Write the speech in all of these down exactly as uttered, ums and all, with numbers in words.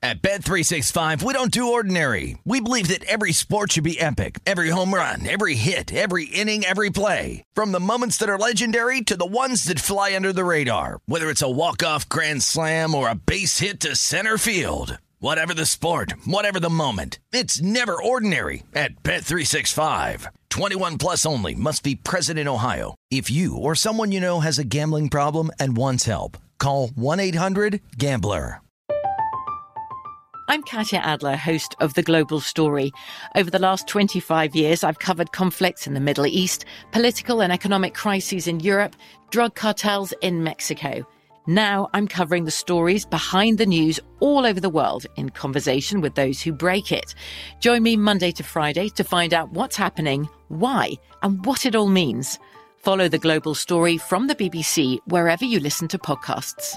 At Bet three sixty-five, we don't do ordinary. We believe that every sport should be epic. Every home run, every hit, every inning, every play. From the moments that are legendary to the ones that fly under the radar. Whether it's a walk-off grand slam or a base hit to center field. Whatever the sport, whatever the moment. It's never ordinary at Bet three sixty-five. twenty-one plus only. Must be present in Ohio. If you or someone you know has a gambling problem and wants help, call one eight hundred gambler. I'm Katya Adler, host of The Global Story. Over the last twenty-five years, I've covered conflicts in the Middle East, political and economic crises in Europe, drug cartels in Mexico. Now I'm covering the stories behind the news all over the world in conversation with those who break it. Join me Monday to Friday to find out what's happening, why, and what it all means. Follow The Global Story from the B B C wherever you listen to podcasts.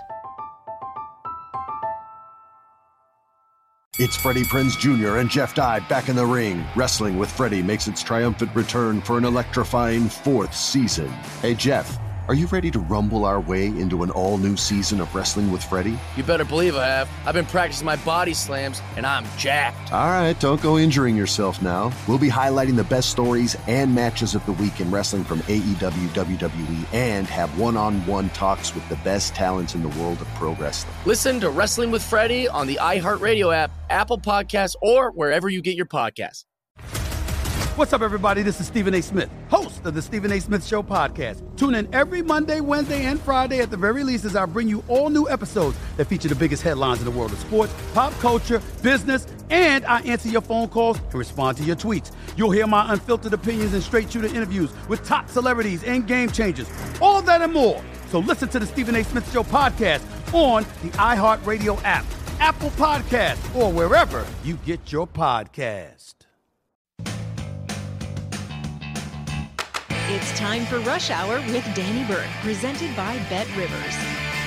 It's Freddie Prinze Junior and Jeff Dye back in the ring. Wrestling with Freddie makes its triumphant return for an electrifying fourth season. Hey, Jeff, are you ready to rumble our way into an all-new season of Wrestling with Freddie? You better believe I have. I've been practicing my body slams, and I'm jacked. All right, don't go injuring yourself now. We'll be highlighting the best stories and matches of the week in wrestling from A E W, W W E, and have one-on-one talks with the best talents in the world of pro wrestling. Listen to Wrestling with Freddie on the iHeartRadio app, Apple Podcasts, or wherever you get your podcasts. What's up, everybody? This is Stephen A. Smith, host of the Stephen A. Smith Show podcast. Tune in every Monday, Wednesday, and Friday at the very least as I bring you all new episodes that feature the biggest headlines in the world of sports, pop culture, business, and I answer your phone calls and respond to your tweets. You'll hear my unfiltered opinions and straight-shooter interviews with top celebrities and game changers. All that and more. So listen to the Stephen A. Smith Show podcast on the iHeartRadio app, Apple Podcasts, or wherever you get your podcast. It's time for Rush Hour with Danny Burke, presented by Bet Rivers.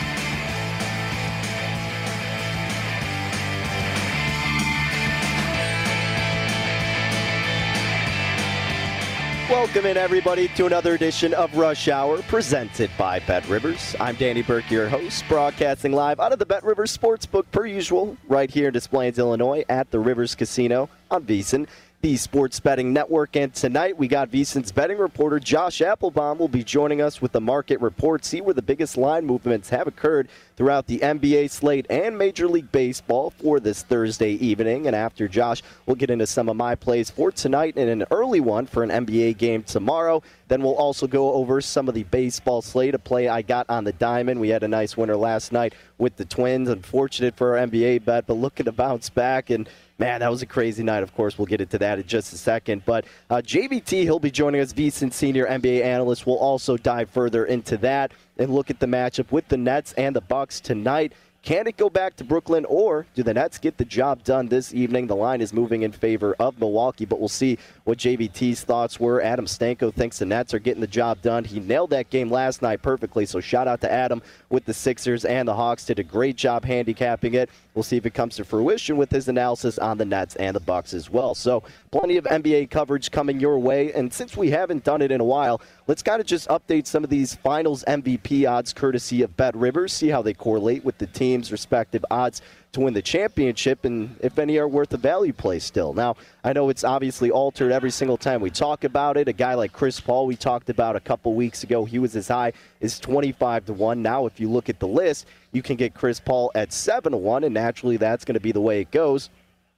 Welcome in, everybody, to another edition of Rush Hour, presented by Bet Rivers. I'm Danny Burke, your host, broadcasting live out of the Bet Rivers Sportsbook, per usual, right here in Des Plaines, Illinois, at the Rivers Casino on VSiN, the Sports Betting Network. And tonight we got VSiN's betting reporter Josh Applebaum will be joining us with the market report, see where the biggest line movements have occurred throughout the N B A slate and Major League Baseball for this Thursday evening. And after Josh, we'll get into some of my plays for tonight and an early one for an N B A game tomorrow. Then we'll also go over some of the baseball slate, a play I got on the diamond. We had a nice winner last night with the Twins. Unfortunate for our N B A bet, but looking to bounce back. And man, that was a crazy night. Of course, we'll get into that in just a second. But uh, J V T, he'll be joining us, VSiN senior N B A analyst. We'll also dive further into that and look at the matchup with the Nets and the Bucks tonight. Can it go back to Brooklyn, or do the Nets get the job done this evening? The line is moving in favor of Milwaukee, but we'll see what J V T's thoughts were. Adam Stanko thinks the Nets are getting the job done. He nailed that game last night perfectly, so shout out to Adam with the Sixers and the Hawks. Did a great job handicapping it. We'll see if it comes to fruition with his analysis on the Nets and the Bucks as well. So plenty of N B A coverage coming your way, and since we haven't done it in a while, let's kind of just update some of these finals M V P odds courtesy of Bet Rivers, see how they correlate with the team's respective odds to win the championship, and if any are worth a value play still. Now, I know it's obviously altered every single time we talk about it. A guy like Chris Paul, we talked about a couple weeks ago, he was as high as twenty-five to one. Now, if you look at the list, you can get Chris Paul at seven to one, and naturally that's going to be the way it goes.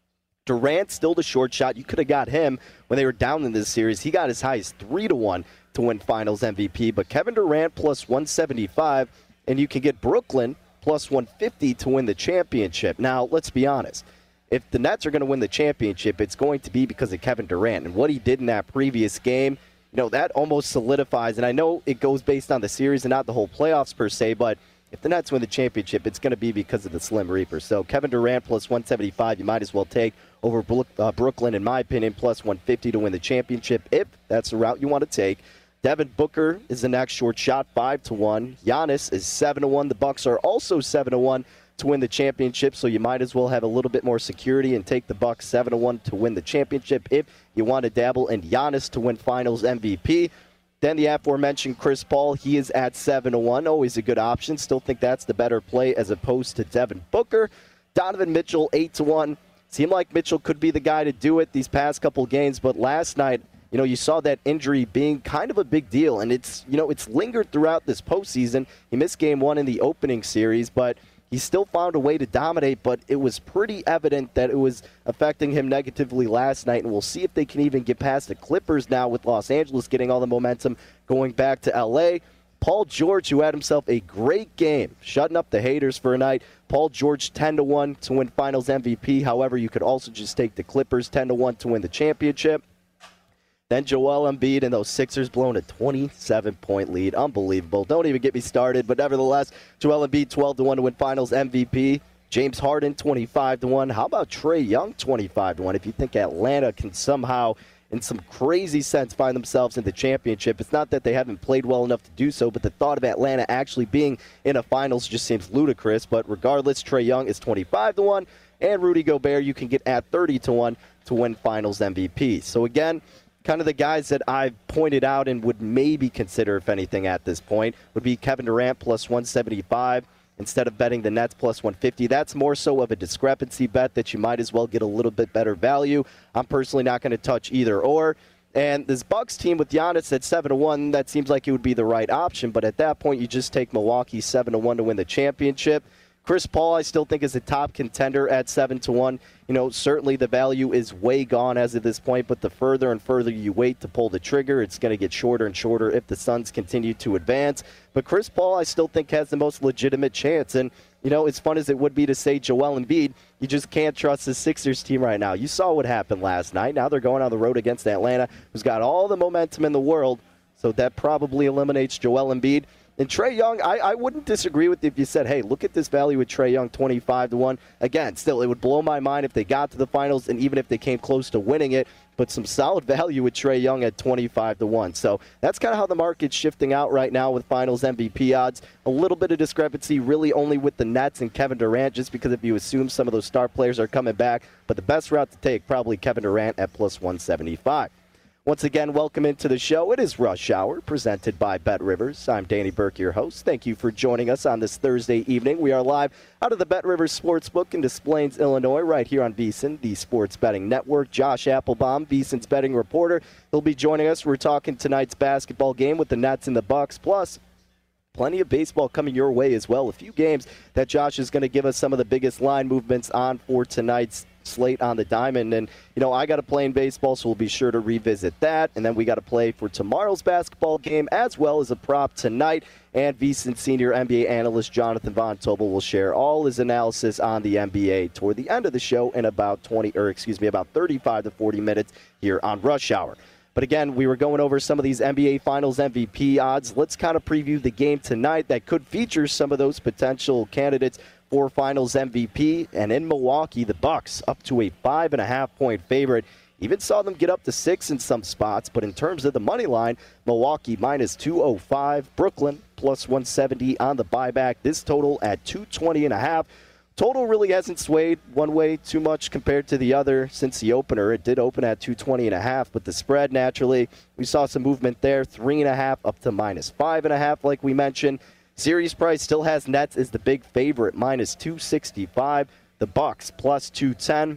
Durant, still the short shot. You could have got him when they were down in this series. He got as high as three to one to win finals M V P, but Kevin Durant plus one seventy-five, and you can get Brooklyn plus one fifty to win the championship. Now, let's be honest. If the Nets are going to win the championship, it's going to be because of Kevin Durant. And what he did in that previous game, you know, that almost solidifies. And I know it goes based on the series and not the whole playoffs per se, but if the Nets win the championship, it's going to be because of the Slim Reaper. So Kevin Durant plus one seventy-five, you might as well take over Brooklyn, in my opinion, plus one fifty to win the championship, if that's the route you want to take. Devin Booker is the next short shot, five to one. Giannis is seven to one. The Bucks are also seven to one to win the championship, so you might as well have a little bit more security and take the Bucks seven to one to win the championship if you want to dabble in Giannis to win finals M V P. Then the aforementioned Chris Paul, he is at seven to one, always a good option. Still think that's the better play as opposed to Devin Booker. Donovan Mitchell, eight to one. Seemed like Mitchell could be the guy to do it these past couple games, but last night, you know, you saw that injury being kind of a big deal, and it's, you know, it's lingered throughout this postseason. He missed game one in the opening series, but he still found a way to dominate, but it was pretty evident that it was affecting him negatively last night, and we'll see if they can even get past the Clippers now with Los Angeles getting all the momentum going back to L A. Paul George, who had himself a great game, shutting up the haters for a night. Paul George, ten to one to win Finals M V P. However, you could also just take the Clippers, ten to one to win the championship. Then Joel Embiid and those Sixers blowing a twenty-seven point lead. Unbelievable. Don't even get me started. But nevertheless, Joel Embiid, twelve to one to win Finals M V P. James Harden, twenty-five to one. How about Trae Young, twenty-five to one? If you think Atlanta can somehow, in some crazy sense, find themselves in the championship. It's not that they haven't played well enough to do so, but the thought of Atlanta actually being in a finals just seems ludicrous. But regardless, Trae Young is twenty-five to one, and Rudy Gobert you can get at thirty to one to win Finals M V P. So again, kind of the guys that I've pointed out and would maybe consider, if anything, at this point would be Kevin Durant plus one seventy-five. Instead of betting the Nets plus one fifty, that's more so of a discrepancy bet that you might as well get a little bit better value. I'm personally not going to touch either or. And this Bucks team with Giannis at seven to one, that seems like it would be the right option. But at that point, you just take Milwaukee seven to one to win the championship. Chris Paul, I still think, is a top contender at seven to one. You know, certainly the value is way gone as of this point, but the further and further you wait to pull the trigger, it's going to get shorter and shorter if the Suns continue to advance. But Chris Paul, I still think, has the most legitimate chance. And, you know, as fun as it would be to say Joel Embiid, you just can't trust the Sixers team right now. You saw what happened last night. Now they're going on the road against Atlanta, who's got all the momentum in the world. So that probably eliminates Joel Embiid. And Trae Young, I, I wouldn't disagree with you if you said, hey, look at this value with Trae Young, twenty-five to one. Again, still, it would blow my mind if they got to the finals and even if they came close to winning it. But some solid value with Trae Young at twenty-five to one. So that's kind of how the market's shifting out right now with Finals M V P odds. A little bit of discrepancy really only with the Nets and Kevin Durant, just because if you assume some of those star players are coming back. But the best route to take, probably Kevin Durant at plus one seventy-five. Once again, welcome into the show. It is Rush Hour, presented by BetRivers. I'm Danny Burke, your host. Thank you for joining us on this Thursday evening. We are live out of the BetRivers Sportsbook in Des Plaines, Illinois, right here on VSiN, the Sports Betting Network. Josh Applebaum, VSiN's betting reporter, he'll be joining us. We're talking tonight's basketball game with the Nets and the Bucks, plus plenty of baseball coming your way as well. A few games that Josh is going to give us some of the biggest line movements on for tonight's slate on the diamond. And, you know, I got to play in baseball, so we'll be sure to revisit that. And then we got to play for tomorrow's basketball game as well as a prop tonight. And VSiN senior N B A analyst Jonathan Von Tobel will share all his analysis on the N B A toward the end of the show in about twenty, or excuse me, about thirty-five to forty minutes here on Rush Hour. But again, we were going over some of these N B A Finals M V P odds. Let's kind of preview the game tonight that could feature some of those potential candidates for Finals M V P. And in Milwaukee, the Bucks up to a five and a half point favorite. Even saw them get up to six in some spots. But in terms of the money line, Milwaukee minus two oh five, Brooklyn plus one seventy on the buyback. This total at two twenty and a half. Total really hasn't swayed one way too much compared to the other since the opener. It did open at two twenty and a half, but the spread, naturally, we saw some movement there, three and a half up to minus five and a half, like we mentioned. Series price still has Nets as the big favorite, minus two sixty-five. The Bucks plus two ten.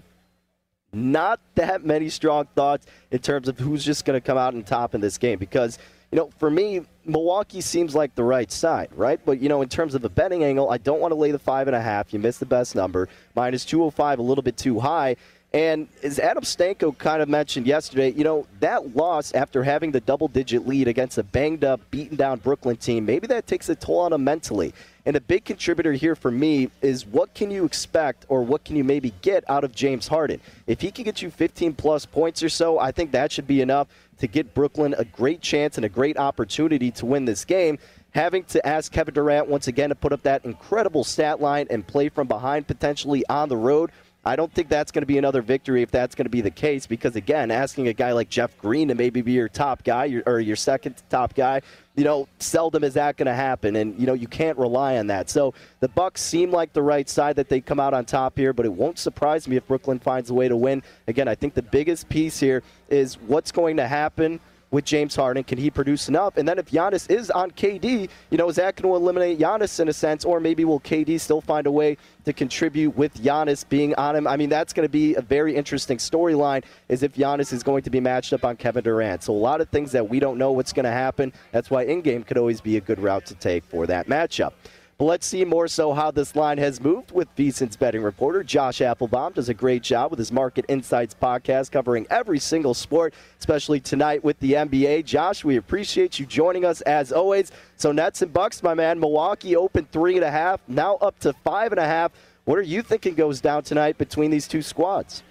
Not that many strong thoughts in terms of who's just going to come out on top in this game, because, you know, for me, Milwaukee seems like the right side, right? But, you know, in terms of a betting angle, I don't want to lay the five and a half. You missed the best number. Minus two oh five, a little bit too high. And as Adam Stanko kind of mentioned yesterday, you know, that loss after having the double-digit lead against a banged-up, beaten-down Brooklyn team, maybe that takes a toll on him mentally. And a big contributor here for me is what can you expect or what can you maybe get out of James Harden? If he can get you fifteen-plus points or so, I think that should be enough to get Brooklyn a great chance and a great opportunity to win this game. Having to ask Kevin Durant once again to put up that incredible stat line and play from behind potentially on the road, I don't think that's going to be another victory if that's going to be the case, because, again, asking a guy like Jeff Green to maybe be your top guy your, or your second top guy, you know, seldom is that going to happen, and, you know, you can't rely on that. So the Bucks seem like the right side that they come out on top here, but it won't surprise me if Brooklyn finds a way to win. Again, I think the biggest piece here is what's going to happen with James Harden. Can he produce enough? And then if Giannis is on K D, you know, is that going to eliminate Giannis in a sense? Or maybe will K D still find a way to contribute with Giannis being on him? I mean, that's going to be a very interesting storyline, is if Giannis is going to be matched up on Kevin Durant. So a lot of things that we don't know what's going to happen. That's why in-game could always be a good route to take for that matchup. But let's see more so how this line has moved with VSiN's betting reporter. Josh Applebaum does a great job with his Market Insights podcast covering every single sport, especially tonight with the N B A. Josh, we appreciate you joining us as always. So Nets and Bucks, my man. Milwaukee opened three and a half, now up to five and a half. What are you thinking goes down tonight between these two squads?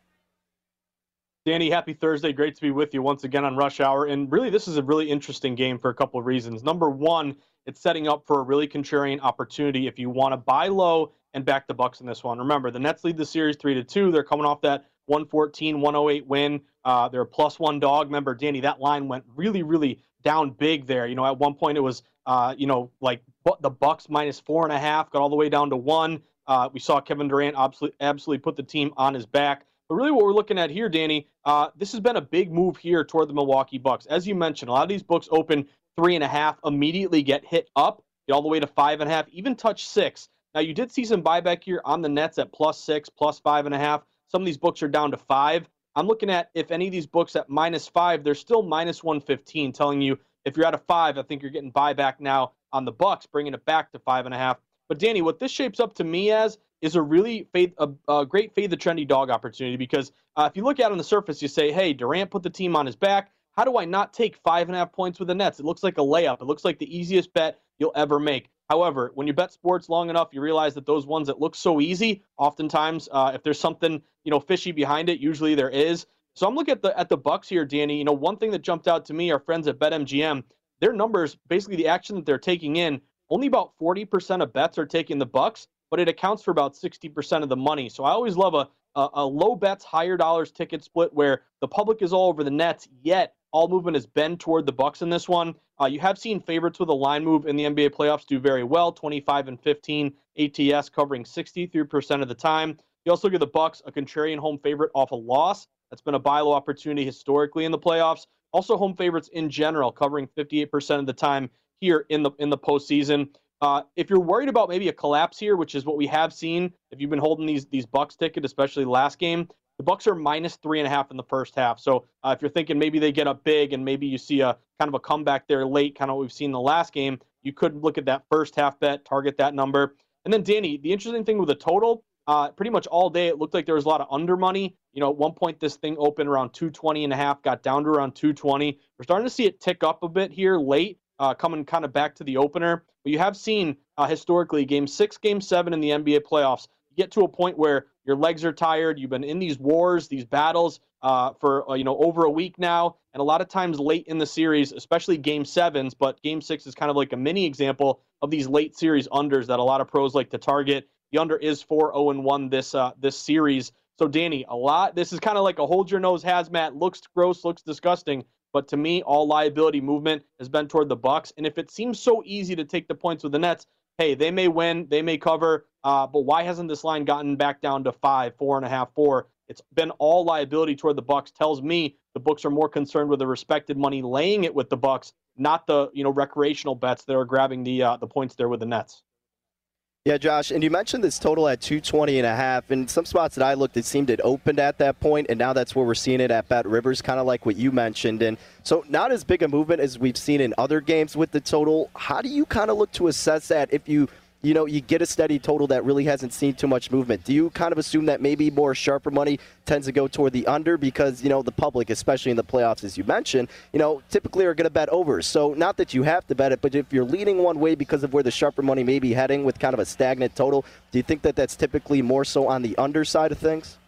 Danny, happy Thursday. Great to be with you once again on Rush Hour. And really, this is a really interesting game for a couple of reasons. Number one, it's setting up for a really contrarian opportunity if you want to buy low and back the Bucks in this one. Remember, the Nets lead the series three to two. They're coming off that one fourteen one oh eight win. Uh, they're a plus one dog. Remember, Danny, that line went really, really down big there. You know, at one point it was, uh, you know, like the Bucks minus four and a half, got all the way down to one. Uh, we saw Kevin Durant absolutely, absolutely put the team on his back. But really what we're looking at here, Danny, uh, this has been a big move here toward the Milwaukee Bucks. As you mentioned, a lot of these books open three and a half, immediately get hit up, get all the way to five and a half, even touch six. Now, you did see some buyback here on the Nets at plus six, plus five and a half. Some of these books are down to five. I'm looking at if any of these books at minus five, they're still minus one fifteen, telling you if you're at a five, I think you're getting buyback now on the Bucks, bringing it back to five and a half. But Danny, what this shapes up to me as is a really fade, a, a great fade the trendy dog opportunity, because uh, if you look at it on the surface, you say, hey, Durant put the team on his back. How do I not take five and a half points with the Nets? It looks like a layup. It looks like the easiest bet you'll ever make. However, when you bet sports long enough, you realize that those ones that look so easy, oftentimes, uh, if there's something, you know, fishy behind it, usually there is. So I'm looking at the at the Bucks here, Danny. You know, one thing that jumped out to me, our friends at BetMGM, their numbers, basically the action that they're taking in, only about forty percent of bets are taking the Bucks, but it accounts for about sixty percent of the money. So I always love a, a, a low bets, higher dollars ticket split where the public is all over the Nets, yet all movement has been toward the Bucks in this one. Uh, you have seen favorites with a line move in the N B A playoffs do very well, twenty-five and fifteen A T S covering sixty-three percent of the time. You also look at the Bucks, a contrarian home favorite off a loss. That's been a buy low opportunity historically in the playoffs. Also home favorites in general, covering fifty-eight percent of the time here in the in the postseason. Uh, if you're worried about maybe a collapse here, which is what we have seen, if you've been holding these these Bucks ticket, especially last game, the Bucks are minus three and a half in the first half. So uh, if you're thinking maybe they get up big and maybe you see a kind of a comeback there late, kind of what we've seen in the last game, you could look at that first half bet, target that number. And then Danny, the interesting thing with the total, uh, pretty much all day it looked like there was a lot of under money. You know, at one point this thing opened around two twenty and a half, got down to around two twenty. We're starting to see it tick up a bit here late, uh, coming kind of back to the opener. But you have seen uh, historically game six, game seven in the N B A playoffs, you get to a point where your legs are tired. You've been in these wars, these battles uh, for, uh, you know, over a week now. And a lot of times late in the series, especially game sevens, but game six is kind of like a mini example of these late series unders that a lot of pros like to target. The under is four oh and one this uh, this series. So, Danny, a lot. This is kind of like a hold your nose hazmat. Looks gross, looks disgusting. But to me, all liability movement has been toward the Bucks. And if it seems so easy to take the points with the Nets, hey, they may win, they may cover, uh, but why hasn't this line gotten back down to five, four and a half, four? It's been all liability toward the Bucks. Tells me the books are more concerned with the respected money laying it with the Bucks, not the you know recreational bets that are grabbing the uh, the points there with the Nets. Yeah, Josh, and you mentioned this total at two twenty and a half, and some spots that I looked, it seemed it opened at that point, and now that's where we're seeing it at Bet Rivers, kind of like what you mentioned. And so not as big a movement as we've seen in other games with the total. How do you kind of look to assess that if you, you know, you get a steady total that really hasn't seen too much movement? Do you kind of assume that maybe more sharper money tends to go toward the under because, you know, the public, especially in the playoffs, as you mentioned, you know, typically are going to bet over. So not that you have to bet it, but if you're leaning one way because of where the sharper money may be heading with kind of a stagnant total, do you think that that's typically more so on the under side of things?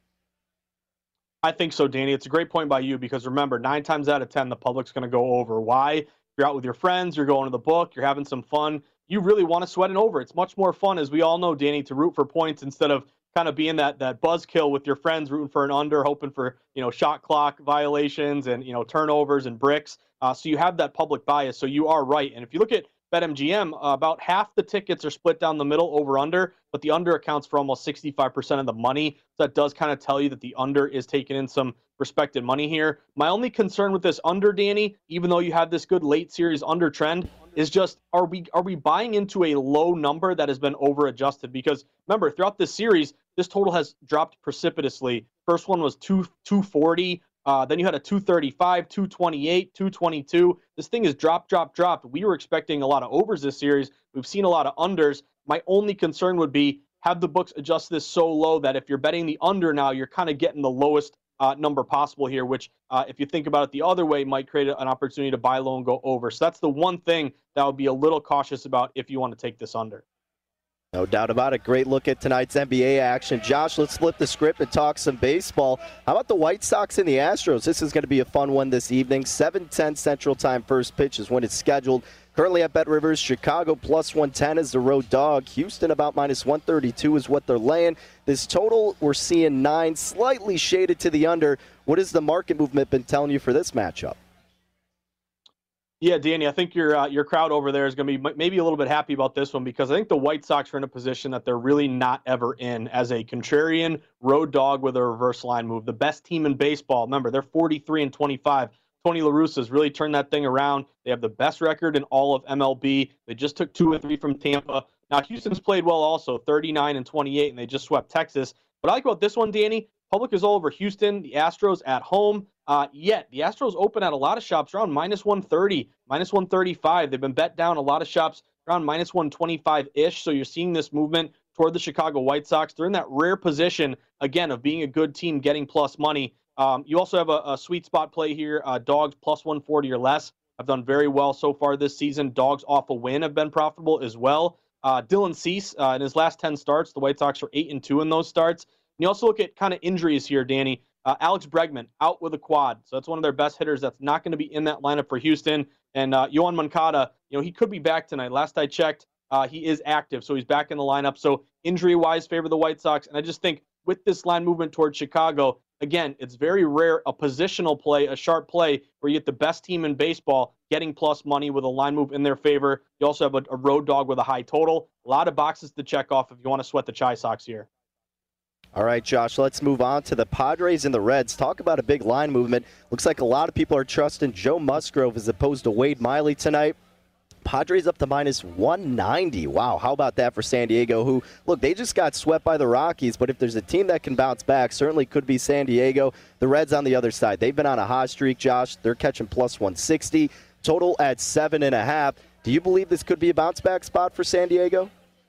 I think so, Danny. It's a great point by you because remember, nine times out of ten, the public's going to go over. Why? You're out with your friends, you're going to the book, you're having some fun. You really want to sweat it over. It's much more fun, as we all know, Danny, to root for points instead of kind of being that that buzzkill with your friends, rooting for an under, hoping for, you know, shot clock violations and, you know, turnovers and bricks. Uh, so you have that public bias. So you are right. And if you look at BetMGM, uh, about half the tickets are split down the middle over under, but the under accounts for almost sixty-five percent of the money. So that does kind of tell you that the under is taking in some respected money here. My only concern with this under, Danny, even though you have this good late series under trend, is just are we are we buying into a low number that has been over adjusted? Because remember, throughout this series, this total has dropped precipitously. First one was two forty. Uh, then you had a two thirty-five, two twenty-eight, two twenty-two. This thing is drop, drop, dropped. We were expecting a lot of overs this series. We've seen a lot of unders. My only concern would be, have the books adjust this so low that if you're betting the under now, you're kind of getting the lowest uh, number possible here, which uh, if you think about it the other way, might create an opportunity to buy low and go over. So that's the one thing that I would be a little cautious about if you want to take this under. No doubt about it. Great look at tonight's N B A action. Josh, let's flip the script and talk some baseball. How about the White Sox and the Astros? This is going to be a fun one this evening. seven ten Central Time first pitch is when it's scheduled. Currently at Bet Rivers, Chicago plus one ten is the road dog. Houston about minus one thirty-two is what they're laying. This total, we're seeing nine, slightly shaded to the under. What has the market movement been telling you for this matchup? Yeah, Danny, I think your uh, your crowd over there is going to be maybe a little bit happy about this one, because I think the White Sox are in a position that they're really not ever in as a contrarian road dog with a reverse line move. The best team in baseball. Remember, they're forty-three and twenty-five. Tony La Russa has really turned that thing around. They have the best record in all of M L B. They just took two or three from Tampa. Now, Houston's played well also, thirty-nine and twenty-eight, and they just swept Texas. What I like about this one, Danny, public is all over Houston, the Astros at home. Uh, yet, the Astros open at a lot of shops around minus one thirty, minus one thirty-five. They've been bet down a lot of shops around minus one twenty-five-ish. So you're seeing this movement toward the Chicago White Sox. They're in that rare position, again, of being a good team, getting plus money. Um, you also have a, a sweet spot play here, uh, dogs plus one forty or less. Have done very well so far this season. Dogs off a win have been profitable as well. Uh, Dylan Cease, uh, in his last ten starts, the White Sox are eight and two in those starts. And you also look at kind of injuries here, Danny. Uh, Alex Bregman out with a quad, so that's one of their best hitters that's not going to be in that lineup for Houston. And uh, Yoan Moncada, you know, he could be back tonight. Last I checked, uh, he is active, so he's back in the lineup. So injury-wise, favor the White Sox. And I just think with this line movement towards Chicago, again, it's very rare a positional play, a sharp play, where you get the best team in baseball getting plus money with a line move in their favor. You also have a, a road dog with a high total. A lot of boxes to check off if you want to sweat the Chi Sox here. All right, Josh, let's move on to the Padres and the Reds. Talk about a big line movement. Looks like a lot of people are trusting Joe Musgrove as opposed to Wade Miley tonight. Padres up to minus one ninety. Wow, how about that for San Diego, who, look, they just got swept by the Rockies, but if there's a team that can bounce back, certainly could be San Diego. The Reds on the other side. They've been on a hot streak, Josh. They're catching plus one sixty. Total at seven and a half. Do you believe this could be a bounce back spot for San Diego?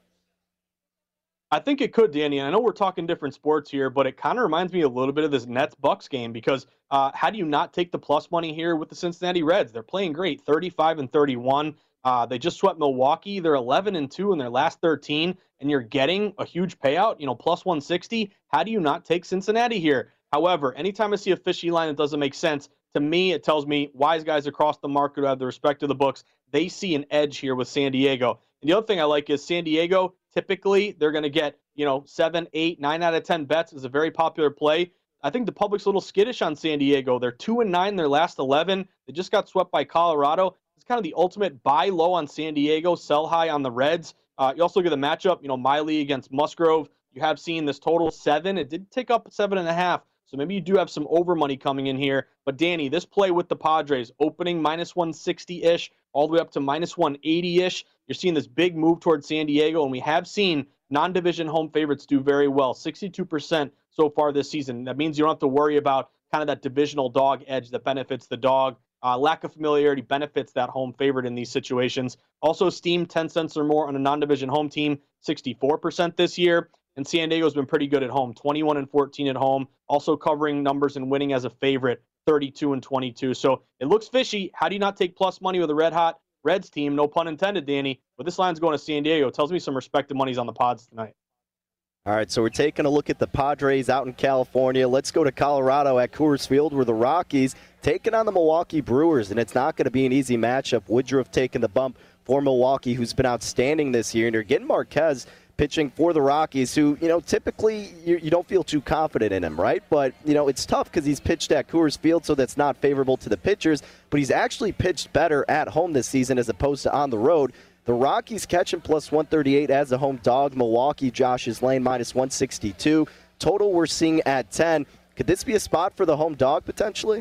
I think it could, Danny. I know we're talking different sports here, but it kind of reminds me a little bit of this Nets-Bucks game, because uh, how do you not take the plus money here with the Cincinnati Reds? They're playing great, thirty-five and thirty-one. Uh, they just swept Milwaukee. They're eleven and two in their last thirteen, and you're getting a huge payout, you know, plus one sixty. How do you not take Cincinnati here? However, anytime I see a fishy line that doesn't make sense, to me, it tells me wise guys across the market who have the respect of the books, they see an edge here with San Diego. And the other thing I like is San Diego, typically they're going to get, you know, seven, eight, nine out of ten bets is a very popular play. I think the public's a little skittish on San Diego. They're two and nine in their last eleven. They just got swept by Colorado. It's kind of the ultimate buy low on San Diego, sell high on the Reds. Uh, you also look at the matchup, you know, Miley against Musgrove. You have seen this total seven. It did tick up seven and a half. So maybe you do have some over money coming in here. But Danny, this play with the Padres opening minus one sixty-ish all the way up to minus one eighty-ish. You're seeing this big move towards San Diego, and we have seen non-division home favorites do very well, sixty-two percent so far this season. That means you don't have to worry about kind of that divisional dog edge that benefits the dog. Uh, lack of familiarity benefits that home favorite in these situations. Also, steam ten cents or more on a non-division home team, sixty-four percent this year. And San Diego's been pretty good at home, twenty-one and fourteen at home. Also covering numbers and winning as a favorite, thirty-two and twenty-two. So it looks fishy. How do you not take plus money with a red-hot Reds team? No pun intended, Danny. But this line's going to San Diego. It tells me some respected money's on the Pods tonight. All right, so we're taking a look at the Padres out in California. Let's go to Colorado at Coors Field, where the Rockies taking on the Milwaukee Brewers, and it's not going to be an easy matchup. Woodruff taking the bump for Milwaukee, who's been outstanding this year, and you're getting Marquez pitching for the Rockies, who, you know, typically you, you don't feel too confident in him, right? But, you know, it's tough because he's pitched at Coors Field, so that's not favorable to the pitchers, but he's actually pitched better at home this season as opposed to on the road. The Rockies catching plus one thirty-eight as a home dog. Milwaukee, Josh's Lane, minus one sixty-two. Total we're seeing at ten. Could this be a spot for the home dog potentially?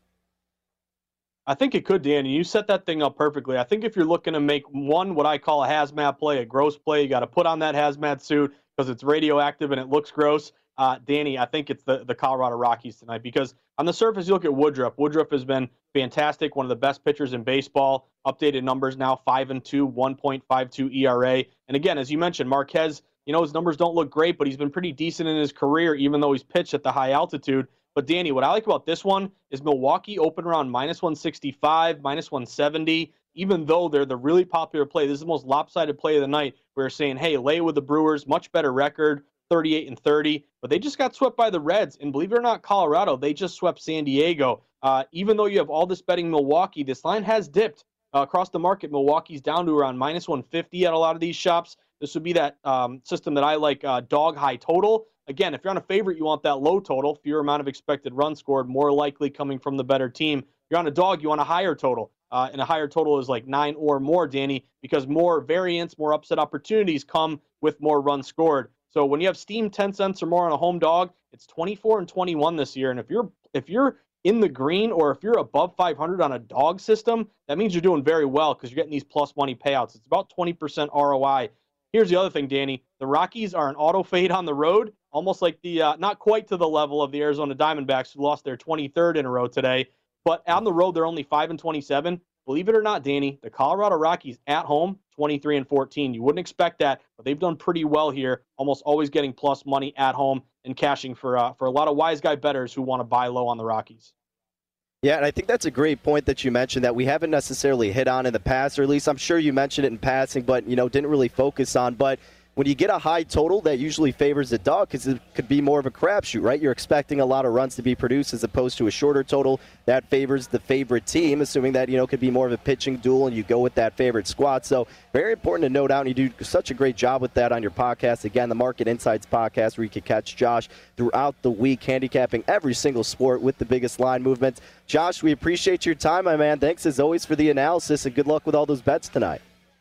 I think it could, Danny. You set that thing up perfectly. I think if you're looking to make one, what I call a hazmat play, a gross play, you got to put on that hazmat suit because it's radioactive and it looks gross. Uh, Danny, I think it's the, the Colorado Rockies tonight because on the surface, you look at Woodruff. Woodruff has been fantastic, one of the best pitchers in baseball. Updated numbers now, five and two, one point five two E R A. And again, as you mentioned, Marquez, you know, his numbers don't look great, but he's been pretty decent in his career, even though he's pitched at the high altitude. But Danny, what I like about this one is Milwaukee open around minus one sixty-five, minus one seventy. Even though they're the really popular play, this is the most lopsided play of the night. We're saying, hey, lay with the Brewers, much better record, thirty-eight and thirty. But they just got swept by the Reds. And believe it or not, Colorado, they just swept San Diego. Uh, even though you have all this betting Milwaukee, this line has dipped uh, across the market. Milwaukee's down to around minus one fifty at a lot of these shops. This would be that um, system that I like, uh, dog high total. Again, if you're on a favorite, you want that low total, fewer amount of expected runs scored, more likely coming from the better team. If you're on a dog, you want a higher total. Uh, and a higher total is like nine or more, Danny, because more variance, more upset opportunities come with more runs scored. So when you have steam ten cents or more on a home dog, it's twenty-four and twenty-one this year. And if you're if you're in the green or if you're above five hundred on a dog system, that means you're doing very well because you're getting these plus money payouts. It's about twenty percent R O I. Here's the other thing, Danny. The Rockies are an auto fade on the road, almost like the, uh, not quite to the level of the Arizona Diamondbacks who lost their twenty-third in a row today. But on the road, they're only five and twenty-seven. Believe it or not, Danny, the Colorado Rockies at home, twenty-three and fourteen. You wouldn't expect that, but they've done pretty well here, almost always getting plus money at home and cashing for uh, for a lot of wise guy bettors who want to buy low on the Rockies. Yeah, and I think that's a great point that you mentioned that we haven't necessarily hit on in the past, or at least I'm sure you mentioned it in passing, but, you know, didn't really focus on. But when you get a high total, that usually favors the dog because it could be more of a crapshoot, right? You're expecting a lot of runs to be produced as opposed to a shorter total that favors the favorite team, assuming that, you know, could be more of a pitching duel and you go with that favorite squad. So very important to note out, and you do such a great job with that on your podcast. Again, the Market Insights podcast where you can catch Josh throughout the week, handicapping every single sport with the biggest line movements. Josh, we appreciate your time, my man. Thanks as always for the analysis, and good luck with all those bets tonight.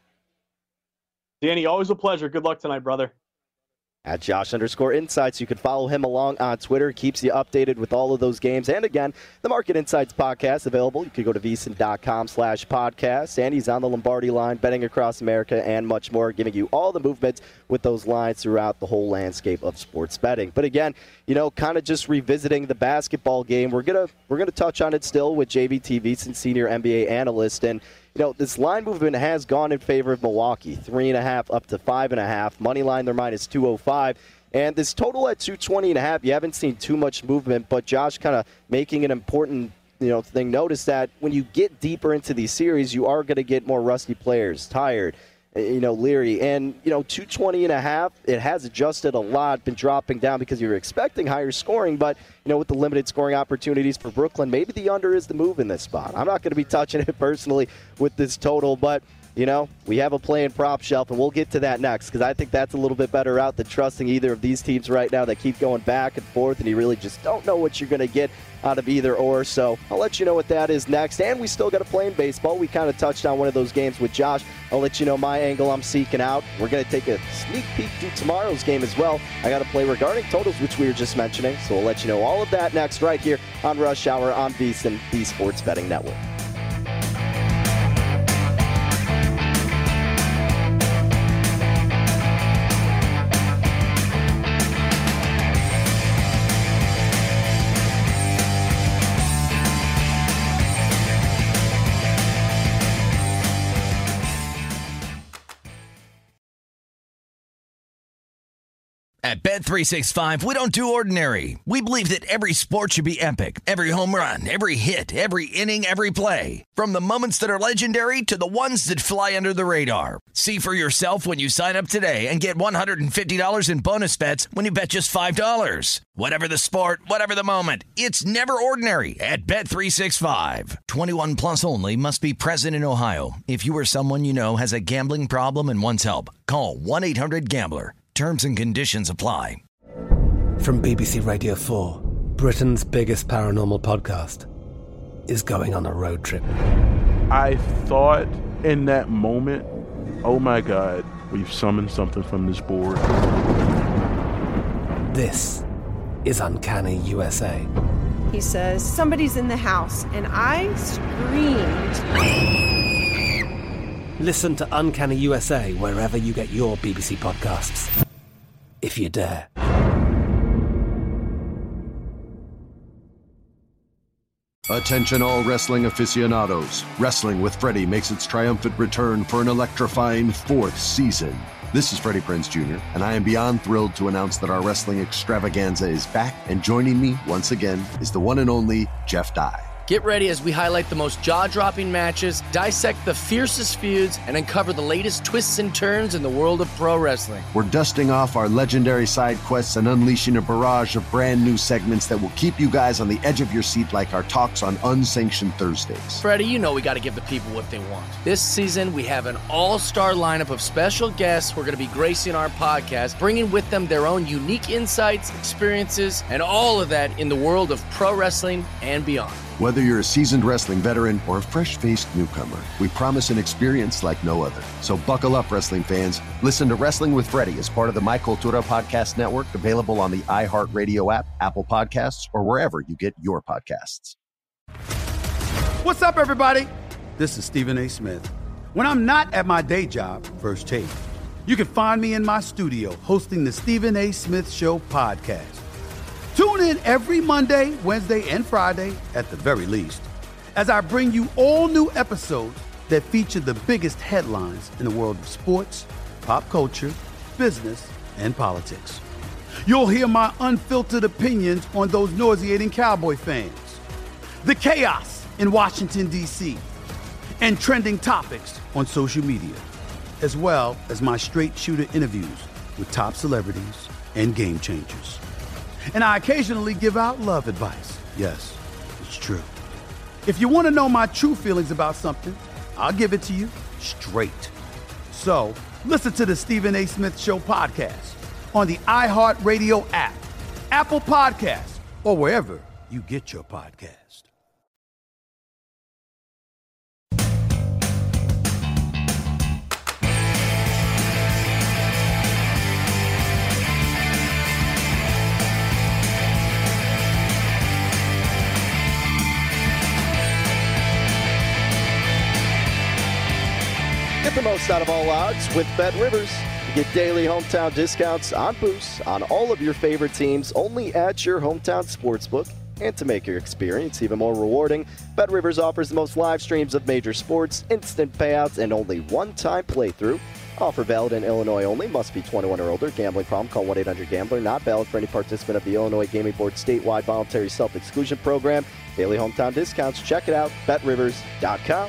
Danny, always a pleasure. Good luck tonight, brother. At Josh underscore Insights, you can follow him along on Twitter. Keeps you updated with all of those games. And again, the Market Insights podcast available. You can go to vsin.com slash podcast. And he's on the Lombardi line, betting across America and much more, giving you all the movements with those lines throughout the whole landscape of sports betting. But again, you know, kind of just revisiting the basketball game. We're gonna we're gonna touch on it still with J V T Veasan, senior N B A analyst. And you know, this line movement has gone in favor of Milwaukee, three and a half up to five and a half. Money line, they're minus two oh five. And this total at two twenty and a half, you haven't seen too much movement, but Josh kind of making an important, you know, thing. Notice that when you get deeper into these series, you are going to get more rusty players, tired, you know, leery. And, you know, two twenty and a half, it has adjusted a lot, been dropping down because you're expecting higher scoring, but, you know, with the limited scoring opportunities for Brooklyn, maybe the under is the move in this spot. I'm not going to be touching it personally with this total, but, you know, we have a play in prop shelf, and we'll get to that next because I think that's a little bit better out than trusting either of these teams right now that keep going back and forth, and you really just don't know what you're going to get out of either or. So I'll let you know what that is next. And we still got to play in baseball. We kind of touched on one of those games with Josh. I'll let you know my angle I'm seeking out. We're going to take a sneak peek to tomorrow's game as well. I got to play regarding totals, which we were just mentioning. So we'll let you know all of that next right here on Rush Hour on VSiN, the Sports Betting Network. At Bet three sixty-five, we don't do ordinary. We believe that every sport should be epic. Every home run, every hit, every inning, every play. From the moments that are legendary to the ones that fly under the radar. See for yourself when you sign up today and get one hundred fifty dollars in bonus bets when you bet just five dollars. Whatever the sport, whatever the moment, it's never ordinary at Bet three sixty-five. twenty-one plus only. Must be present in Ohio. If you or someone you know has a gambling problem and wants help, call one eight hundred gambler. Terms and conditions apply. From B B C Radio four, Britain's biggest paranormal podcast is going on a road trip. I thought in that moment, Oh my God, we've summoned something from this board. This is Uncanny U S A. He says, somebody's in the house, and I screamed. Listen to Uncanny U S A wherever you get your B B C podcasts, if you dare. Attention all wrestling aficionados. Wrestling with Freddie makes its triumphant return for an electrifying fourth season. This is Freddie Prinze Junior, and I am beyond thrilled to announce that our wrestling extravaganza is back, and joining me once again is the one and only Jeff Dye. Get ready as we highlight the most jaw-dropping matches, dissect the fiercest feuds, and uncover the latest twists and turns in the world of pro wrestling. We're dusting off our legendary side quests and unleashing a barrage of brand new segments that will keep you guys on the edge of your seat like our talks on Unsanctioned Thursdays. Freddie, you know we got to give the people what they want. This season, we have an all-star lineup of special guests who are going to be gracing our podcast, bringing with them their own unique insights, experiences, and all of that in the world of pro wrestling and beyond. Whether you're a seasoned wrestling veteran or a fresh-faced newcomer, we promise an experience like no other. So buckle up, wrestling fans. Listen to Wrestling with Freddie as part of the My Cultura Podcast Network, available on the iHeartRadio app, Apple Podcasts, or wherever you get your podcasts. What's up, everybody? This is Stephen A. Smith. When I'm not at my day job, First Take, you can find me in my studio hosting the Stephen A. Smith Show podcast. Tune in every Monday, Wednesday, and Friday, at the very least, as I bring you all new episodes that feature the biggest headlines in the world of sports, pop culture, business, and politics. You'll hear my unfiltered opinions on those nauseating Cowboy fans, the chaos in Washington, D C, and trending topics on social media, as well as my straight shooter interviews with top celebrities and game changers. And I occasionally give out love advice. Yes, it's true. If you want to know my true feelings about something, I'll give it to you straight. So listen to the Stephen A. Smith Show podcast on the iHeartRadio app, Apple Podcasts, or wherever you get your podcast. Get the most out of all odds with BetRivers. You get daily hometown discounts on boosts on all of your favorite teams only at your hometown sportsbook. And to make your experience even more rewarding, BetRivers offers the most live streams of major sports, instant payouts, and only one-time playthrough. Offer valid in Illinois only. Must be twenty-one or older. Gambling problem? Call one eight hundred gambler. Not valid for any participant of the Illinois Gaming Board statewide voluntary self-exclusion program. Daily hometown discounts. Check it out. Bet Rivers dot com.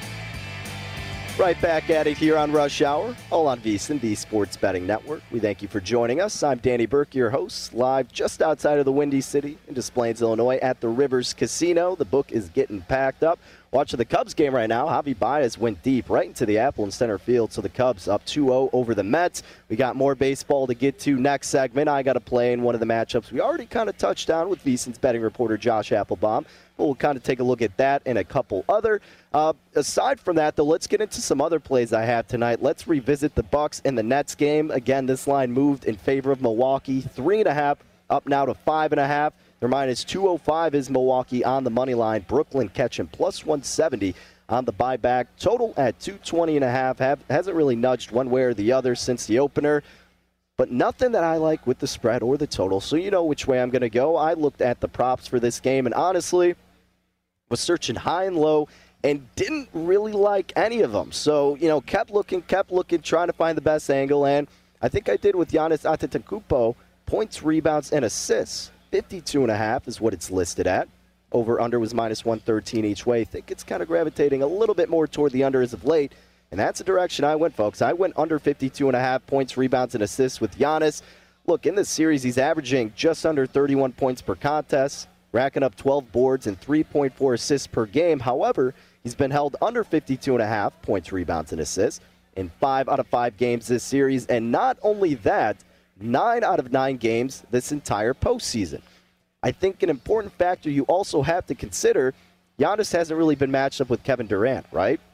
Right back at it here on Rush Hour, all on VSiN, the Sports Betting Network. We thank you for joining us. I'm Danny Burke, your host, live just outside of the Windy City in Des Plaines, Illinois, at the Rivers Casino. The book is getting packed up. Watching the Cubs game right now, Javi Baez went deep right into the apple in center field, so the Cubs up two oh over the Mets. We got more baseball to get to next segment. I got to play in one of the matchups we already kind of touched on with VSiN's betting reporter Josh Applebaum. But we'll kind of take a look at that and a couple other. Uh, aside from that, though, let's get into some other plays I have tonight. Let's revisit the Bucks and the Nets game. Again, this line moved in favor of Milwaukee. Three and a half up now to five and a half. Their minus two oh five is Milwaukee on the money line. Brooklyn catching plus one seventy on the buyback. Total at two twenty and a half. Have, hasn't really nudged one way or the other since the opener. But nothing that I like with the spread or the total. So you know which way I'm going to go. I looked at the props for this game and honestly was searching high and low and didn't really like any of them. So, you know, kept looking, kept looking, trying to find the best angle. And I think I did with Giannis Antetokounmpo. Points, rebounds, and assists. fifty-two and a half is what it's listed at. Over under was minus one thirteen each way. I think it's kind of gravitating a little bit more toward the under as of late. And that's the direction I went, folks. I went under fifty-two and a half points, rebounds, and assists with Giannis. Look, in this series, he's averaging just under thirty-one points per contest, racking up twelve boards and three point four assists per game. However, he's been held under fifty-two and a half points, rebounds, and assists in five out of five games this series. And not only that, nine out of nine games this entire postseason. I think an important factor you also have to consider, Giannis hasn't really been matched up with Kevin Durant, right?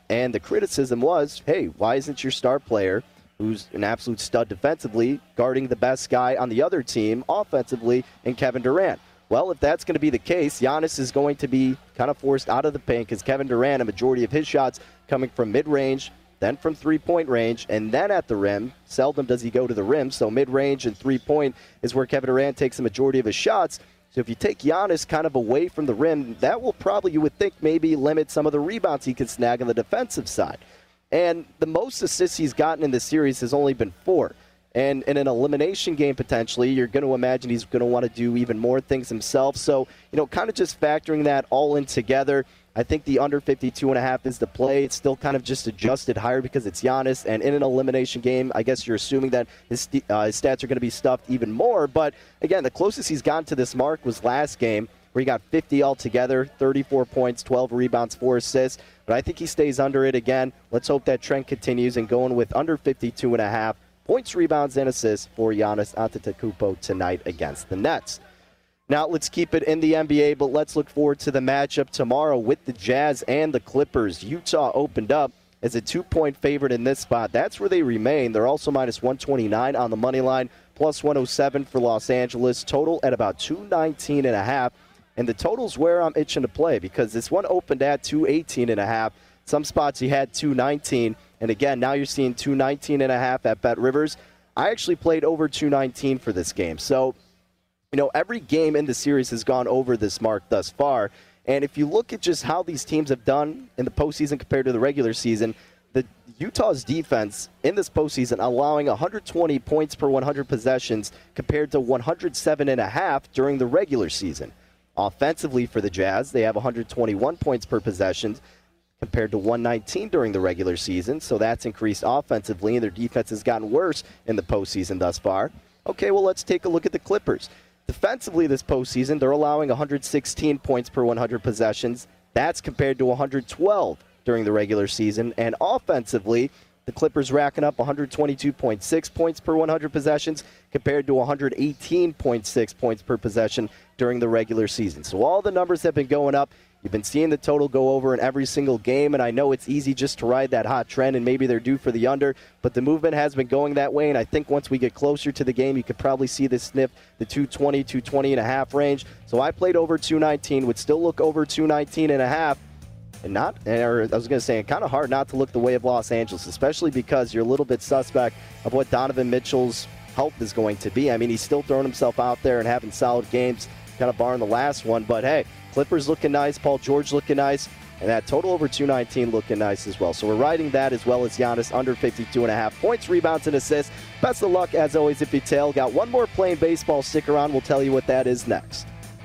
And the criticism was, hey, why isn't your star player, who's an absolute stud defensively, guarding the best guy on the other team offensively in Kevin Durant? Well, if that's going to be the case, Giannis is going to be kind of forced out of the paint because Kevin Durant, a majority of his shots coming from mid-range, then from three-point range, and then at the rim. Seldom does he go to the rim, so mid-range and three-point is where Kevin Durant takes the majority of his shots. So if you take Giannis kind of away from the rim, that will probably, you would think, maybe limit some of the rebounds he could snag on the defensive side. And the most assists he's gotten in this series has only been four. And in an elimination game, potentially, you're going to imagine he's going to want to do even more things himself. So, you know, kind of just factoring that all in together, I think the under fifty-two and a half is the play. It's still kind of just adjusted higher because it's Giannis. And in an elimination game, I guess you're assuming that his, uh, his stats are going to be stuffed even more. But, again, the closest he's gotten to this mark was last game, where he got fifty altogether, thirty-four points, twelve rebounds, four assists. But I think he stays under it again. Let's hope that trend continues and going with under fifty-two and a half. Points, rebounds, and assists for Giannis Antetokounmpo tonight against the Nets. Now let's keep it in the N B A, but let's look forward to the matchup tomorrow with the Jazz and the Clippers. Utah opened up as a two-point favorite in this spot. That's where they remain. They're also minus one twenty-nine on the money line, plus one oh seven for Los Angeles. Total at about two nineteen and a half. And the total's where I'm itching to play because this one opened at two eighteen and a half. Some spots you had two nineteen. And again, now you're seeing two nineteen and a half at BetRivers. I actually played over two nineteen for this game. So, you know, every game in the series has gone over this mark thus far. And if you look at just how these teams have done in the postseason compared to the regular season, the Utah's defense in this postseason allowing one hundred twenty points per one hundred possessions compared to one hundred seven and a half during the regular season. Offensively for the Jazz, they have one hundred twenty-one points per possession compared to one nineteen during the regular season, so that's increased offensively, and their defense has gotten worse in the postseason thus far. Okay, well, let's take a look at the Clippers. Defensively this postseason, they're allowing one hundred sixteen points per one hundred possessions. That's compared to one hundred twelve during the regular season. And offensively, the Clippers racking up one hundred twenty-two point six points per one hundred possessions compared to one hundred eighteen point six points per possession during the regular season. So all the numbers have been going up. You've been seeing the total go over in every single game, and I know it's easy just to ride that hot trend, and maybe they're due for the under, but the movement has been going that way, and I think once we get closer to the game, you could probably see this sniff the two twenty, two twenty and a half range. So I played over two nineteen, would still look over two nineteen and a half, and not, or I was going to say, kind of hard not to look the way of Los Angeles, especially because you're a little bit suspect of what Donovan Mitchell's health is going to be. I mean, he's still throwing himself out there and having solid games, kind of barring the last one, but hey, Clippers looking nice, Paul George looking nice, and that total over two nineteen looking nice as well. So we're riding that as well as Giannis under fifty-two and a half points, rebounds, and assists. Best of luck, as always, if you tail. Got one more playing baseball. Stick around. We'll tell you what that is next.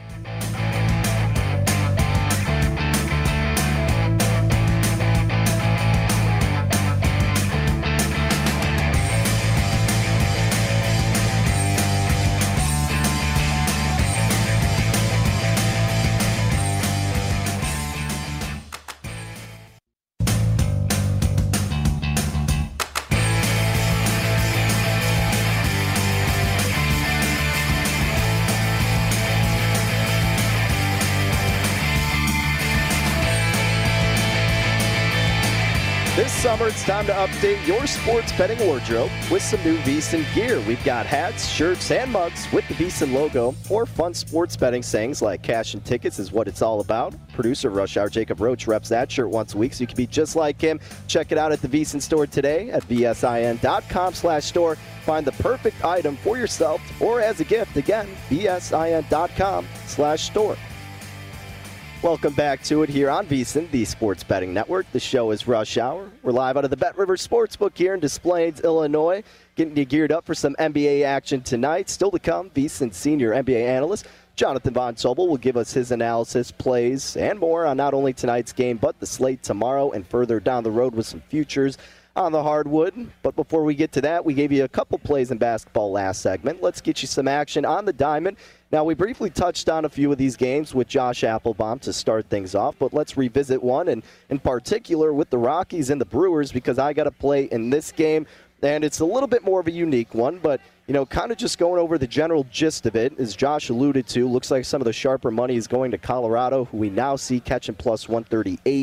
This summer, it's time to update your sports betting wardrobe with some new VSiN gear. We've got hats, shirts, and mugs with the VSiN logo for fun sports betting sayings like cash and tickets is what it's all about. Producer Rush Hour Jacob Roach reps that shirt once a week, so you can be just like him. Check it out at the VSiN store today at vsin.com slash store. Find the perfect item for yourself or as a gift. Again, vsin.com slash store. Welcome back to it here on VSiN, the Sports Betting Network. The show is Rush Hour. We're live out of the BetRivers Sportsbook here in Des Plaines, Illinois. Getting you geared up for some N B A action tonight. Still to come, VSiN senior N B A analyst Jonathan Von Tobel will give us his analysis, plays, and more on not only tonight's game, but the slate tomorrow and further down the road with some futures on the hardwood. But before we get to that, we gave you a couple plays in basketball last segment. Let's get you some action on the diamond. Now, we briefly touched on a few of these games with Josh Applebaum to start things off, but let's revisit one, and in particular with the Rockies and the Brewers, because I got to play in this game, and it's a little bit more of a unique one, but, you know, kind of just going over the general gist of it, as Josh alluded to, looks like some of the sharper money is going to Colorado, who we now see catching plus one thirty-eight.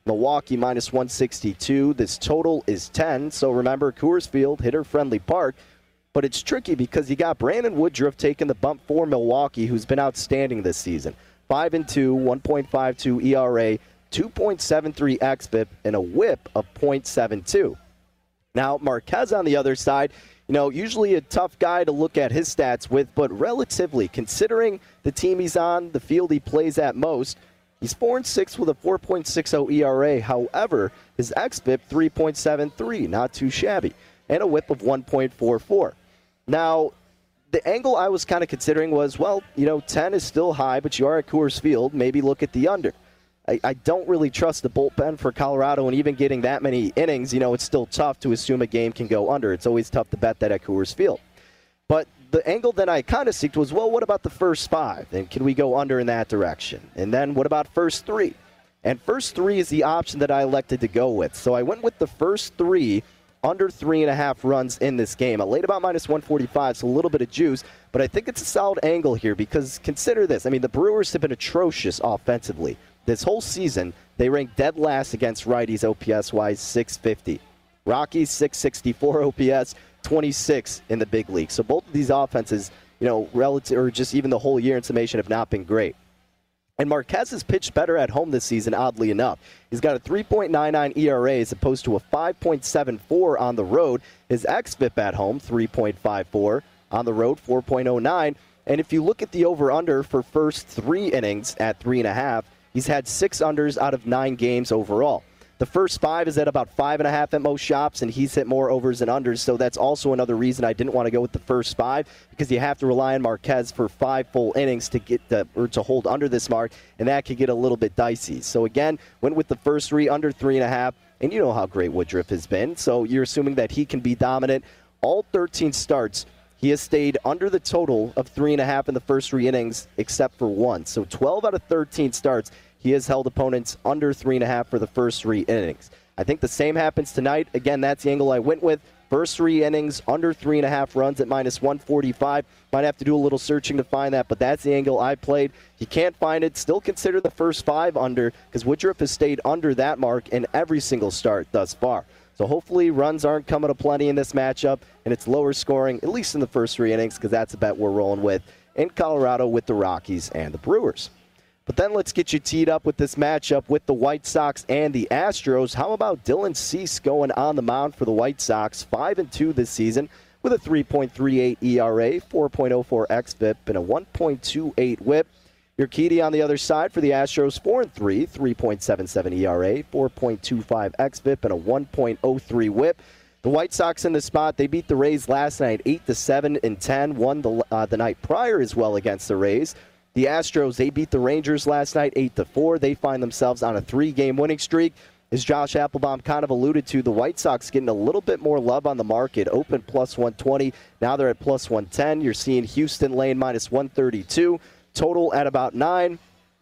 Milwaukee minus one sixty-two. This total is ten. So remember, Coors Field, hitter-friendly park. But it's tricky because you got Brandon Woodruff taking the bump for Milwaukee, who's been outstanding this season. five and two, one point five two E R A, two point seven three xFIP, and a whip of point seven two. Now, Marquez on the other side, you know, usually a tough guy to look at his stats with, but relatively, considering the team he's on, the field he plays at most, he's four and six with a four point six oh E R A. However, his xFIP, three point seven three, not too shabby, and a whip of one point four four. Now, the angle I was kind of considering was, well, you know, ten is still high, but you are at Coors Field. Maybe look at the under. I, I don't really trust the bullpen for Colorado, and even getting that many innings, you know, it's still tough to assume a game can go under. It's always tough to bet that at Coors Field. But the angle that I kind of seeked was, well, what about the first five? And can we go under in that direction? And then what about first three? And first three is the option that I elected to go with. So I went with the first three under three and a half runs in this game. I laid about minus one forty-five, so a little bit of juice, but I think it's a solid angle here because consider this. I mean, the Brewers have been atrocious offensively. This whole season, they ranked dead last against righties O P S-wise, six fifty. Rockies, six sixty-four O P S, twenty-six in the big league. So both of these offenses, you know, relative, or just even the whole year in summation, have not been great. And Marquez has pitched better at home this season, oddly enough. He's got a three point nine nine E R A as opposed to a five point seven four on the road. His xFIP at home, three point five four. On the road, four point oh nine. And if you look at the over-under for first three innings at three and a half, he's had six unders out of nine games overall. The first five is at about five and a half at most shops, and he's hit more overs than unders. So that's also another reason I didn't want to go with the first five, because you have to rely on Marquez for five full innings to get the, or to hold under this mark, and that could get a little bit dicey. So again, went with the first three under three and a half, and you know how great Woodruff has been. So you're assuming that he can be dominant. All thirteen starts, he has stayed under the total of three and a half in the first three innings, except for one. So twelve out of thirteen starts, he has held opponents under three and a half for the first three innings. I think the same happens tonight. Again, that's the angle I went with. First three innings, under three and a half runs at minus one forty-five. Might have to do a little searching to find that, but that's the angle I played. If you can't find it, still consider the first five under, because Woodruff has stayed under that mark in every single start thus far. So hopefully runs aren't coming to plenty in this matchup, and it's lower scoring, at least in the first three innings, because that's a bet we're rolling with in Colorado with the Rockies and the Brewers. But then let's get you teed up with this matchup with the White Sox and the Astros. How about Dylan Cease going on the mound for the White Sox, five and two this season with a three point three eight E R A, four point oh four xFIP, and a one point two eight whip. Urquidy on the other side for the Astros, four and three, three point seven seven E R A, four point two five xFIP, and a one point oh three whip. The White Sox in the spot, they beat the Rays last night, eight to seven and ten, won the, uh, the night prior as well against the Rays. The Astros, they beat the Rangers last night, eight to four. They find themselves on a three-game winning streak. As Josh Applebaum kind of alluded to, the White Sox getting a little bit more love on the market. Open plus one twenty. Now they're at plus one ten. You're seeing Houston Lane minus one thirty-two. Total at about nine.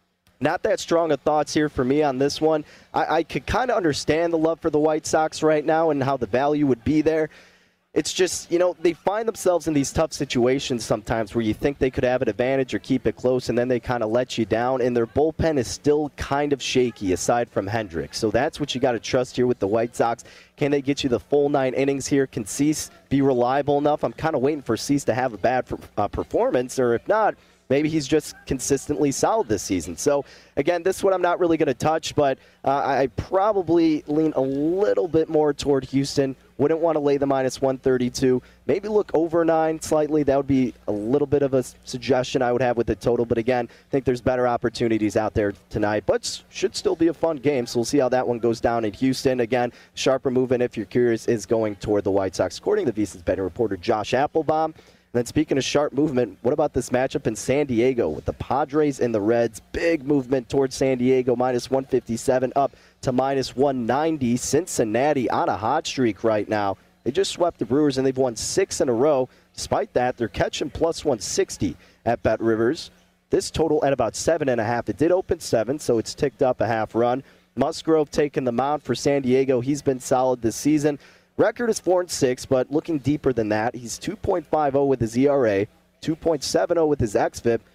Not that strong of thoughts here for me on this one. I, I could kind of understand the love for the White Sox right now and how the value would be there. It's just, you know, they find themselves in these tough situations sometimes where you think they could have an advantage or keep it close, and then they kind of let you down, and their bullpen is still kind of shaky aside from Hendricks. So that's what you got to trust here with the White Sox. Can they get you the full nine innings here? Can Cease be reliable enough? I'm kind of waiting for Cease to have a bad uh, performance, or if not, maybe he's just consistently solid this season. So, again, this one I'm not really going to touch, but uh, I probably lean a little bit more toward Houston. Wouldn't want to lay the minus one thirty-two. Maybe look over nine slightly. That would be a little bit of a suggestion I would have with the total. But, again, I think there's better opportunities out there tonight. But should still be a fun game, so we'll see how that one goes down in Houston. Again, sharper movement, if you're curious, is going toward the White Sox, according to Visa's betting reporter Josh Applebaum. And then speaking of sharp movement, what about this matchup in San Diego with the Padres and the Reds? Big movement towards San Diego, minus one fifty-seven up to minus one ninety. Cincinnati on a hot streak right now. They just swept the Brewers, and they've won six in a row. Despite that, they're catching plus one sixty at BetRivers. This total at about seven and a half. It did open seven, so it's ticked up a half run. Musgrove taking the mound for San Diego. He's been solid this season. Record is four and six, but looking deeper than that, he's two point five oh with his E R A, two point seven oh with his xFIP,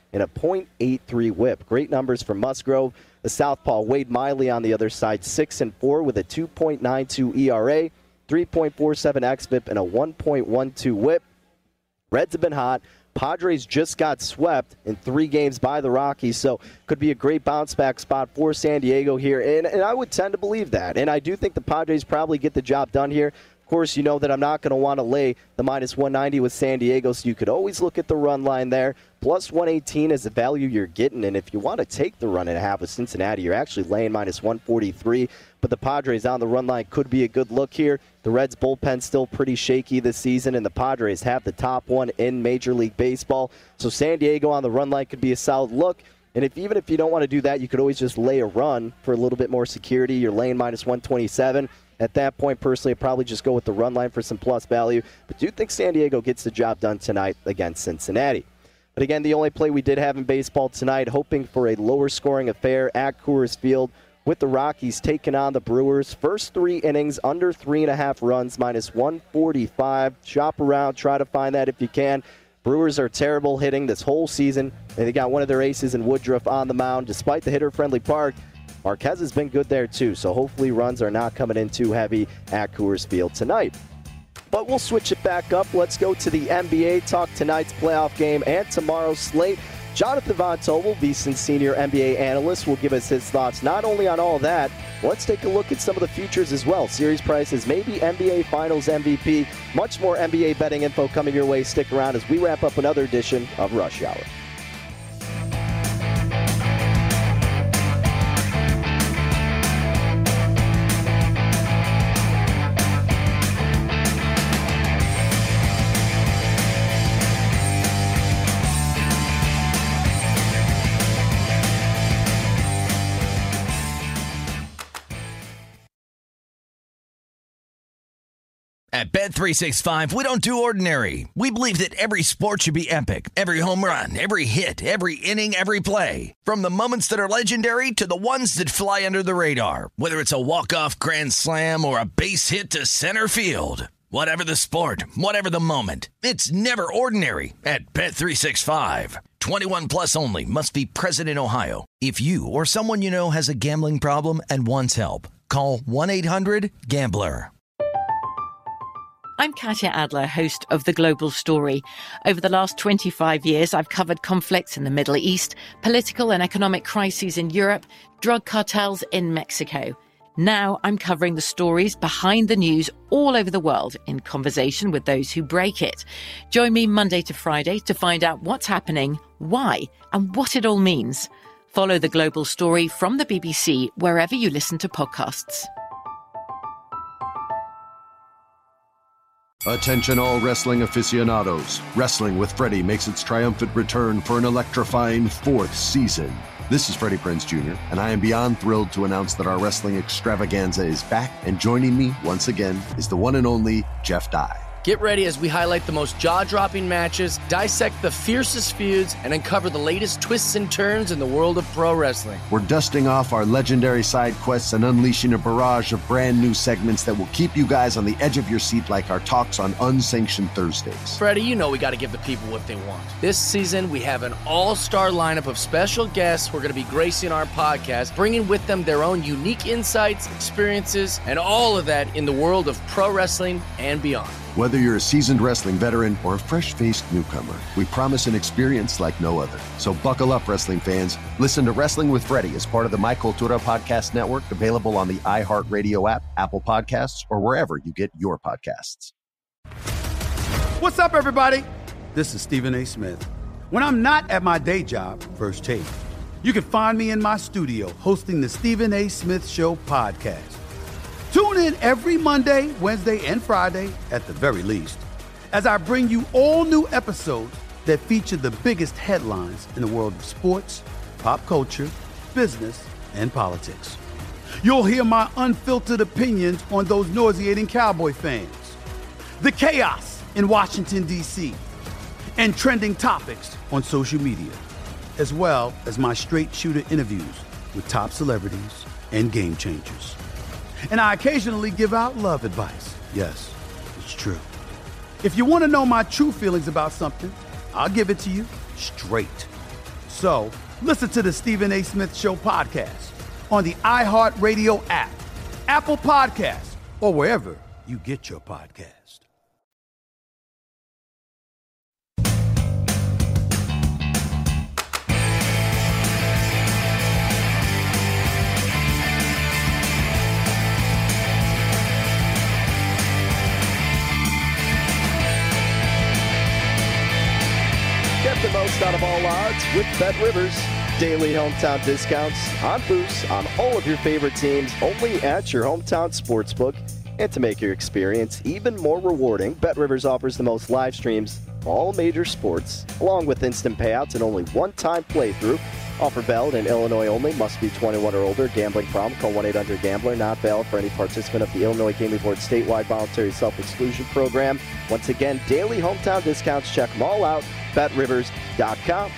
and a point eight three whip. Great numbers for Musgrove. The southpaw Wade Miley on the other side, six and four with a two point nine two E R A, three point four seven xFIP, and a one point one two whip. Reds have been hot. Padres just got swept in three games by the Rockies, so could be a great bounce-back spot for San Diego here, and, and I would tend to believe that. And I do think the Padres probably get the job done here. Of course, you know that I'm not going to want to lay the minus one ninety with San Diego, so you could always look at the run line there. Plus one eighteen is the value you're getting, and if you want to take the run and a half with Cincinnati, you're actually laying minus one forty-three. But the Padres on the run line could be a good look here. The Reds' bullpen still pretty shaky this season, and the Padres have the top one in Major League Baseball. So San Diego on the run line could be a solid look. And if even if you don't want to do that, you could always just lay a run for a little bit more security. You're laying minus one twenty-seven. At that point, personally, I'd probably just go with the run line for some plus value. But do you think San Diego gets the job done tonight against Cincinnati? But again, the only play we did have in baseball tonight, hoping for a lower scoring affair at Coors Field with the Rockies taking on the Brewers. First three innings, under three and a half runs, minus one forty-five. Shop around, try to find that if you can. Brewers are terrible hitting this whole season. They got one of their aces in Woodruff on the mound. Despite the hitter-friendly park, Marquez has been good there too, so hopefully runs are not coming in too heavy at Coors Field tonight. But we'll switch it back up. Let's go to the N B A, talk tonight's playoff game and tomorrow's slate. Jonathan Von Tobel, VSiN senior N B A analyst, will give us his thoughts not only on all that, let's take a look at some of the futures as well. Series prices, maybe N B A Finals M V P. Much more N B A betting info coming your way. Stick around as we wrap up another edition of Rush Hour. At Bet three sixty-five, we don't do ordinary. We believe that every sport should be epic. Every home run, every hit, every inning, every play. From the moments that are legendary to the ones that fly under the radar. Whether it's a walk-off grand slam or a base hit to center field. Whatever the sport, whatever the moment. It's never ordinary at Bet three sixty-five. twenty-one plus only. Must be present in Ohio. If you or someone you know has a gambling problem and wants help, call one eight hundred gambler. I'm Katya Adler, host of The Global Story. Over the last twenty-five years, I've covered conflicts in the Middle East, political and economic crises in Europe, drug cartels in Mexico. Now I'm covering the stories behind the news all over the world in conversation with those who break it. Join me Monday to Friday to find out what's happening, why, and what it all means. Follow The Global Story from the B B C wherever you listen to podcasts. Attention all wrestling aficionados. Wrestling with Freddie makes its triumphant return for an electrifying fourth season. This is Freddie Prinze Junior, and I am beyond thrilled to announce that our wrestling extravaganza is back, and joining me once again is the one and only Jeff Dye. Get ready as we highlight the most jaw-dropping matches, dissect the fiercest feuds, and uncover the latest twists and turns in the world of pro wrestling. We're dusting off our legendary side quests and unleashing a barrage of brand new segments that will keep you guys on the edge of your seat like our talks on Unsanctioned Thursdays. Freddie, you know we got to give the people what they want. This season, we have an all-star lineup of special guests who are going to be gracing our podcast, bringing with them their own unique insights, experiences, and all of that in the world of pro wrestling and beyond. Whether you're a seasoned wrestling veteran or a fresh-faced newcomer, we promise an experience like no other. So buckle up, wrestling fans. Listen to Wrestling with Freddie as part of the My Cultura Podcast Network, available on the iHeartRadio app, Apple Podcasts, or wherever you get your podcasts. What's up, everybody? This is Stephen A. Smith. When I'm not at my day job, First Take, you can find me in my studio hosting the Stephen A. Smith Show podcast. Tune in every Monday, Wednesday, and Friday, at the very least, as I bring you all new episodes that feature the biggest headlines in the world of sports, pop culture, business, and politics. You'll hear my unfiltered opinions on those nauseating Cowboy fans, the chaos in Washington, D C, and trending topics on social media, as well as my straight shooter interviews with top celebrities and game changers. And I occasionally give out love advice. Yes, it's true. If you want to know my true feelings about something, I'll give it to you straight. So, listen to the Stephen A. Smith Show podcast on the iHeartRadio app, Apple Podcasts, or wherever you get your podcast. Get the most out of all odds with BetRivers. Daily hometown discounts on boosts on all of your favorite teams only at your hometown sportsbook. And to make your experience even more rewarding, BetRivers offers the most live streams of all major sports, along with instant payouts and only one-time playthrough. Offer valid in Illinois only. Must be twenty-one or older. Gambling problem? Call one eight hundred gambler. Not valid for any participant of the Illinois Gaming Board statewide voluntary self-exclusion program. Once again, daily hometown discounts. Check them all out. Bet Rivers dot com.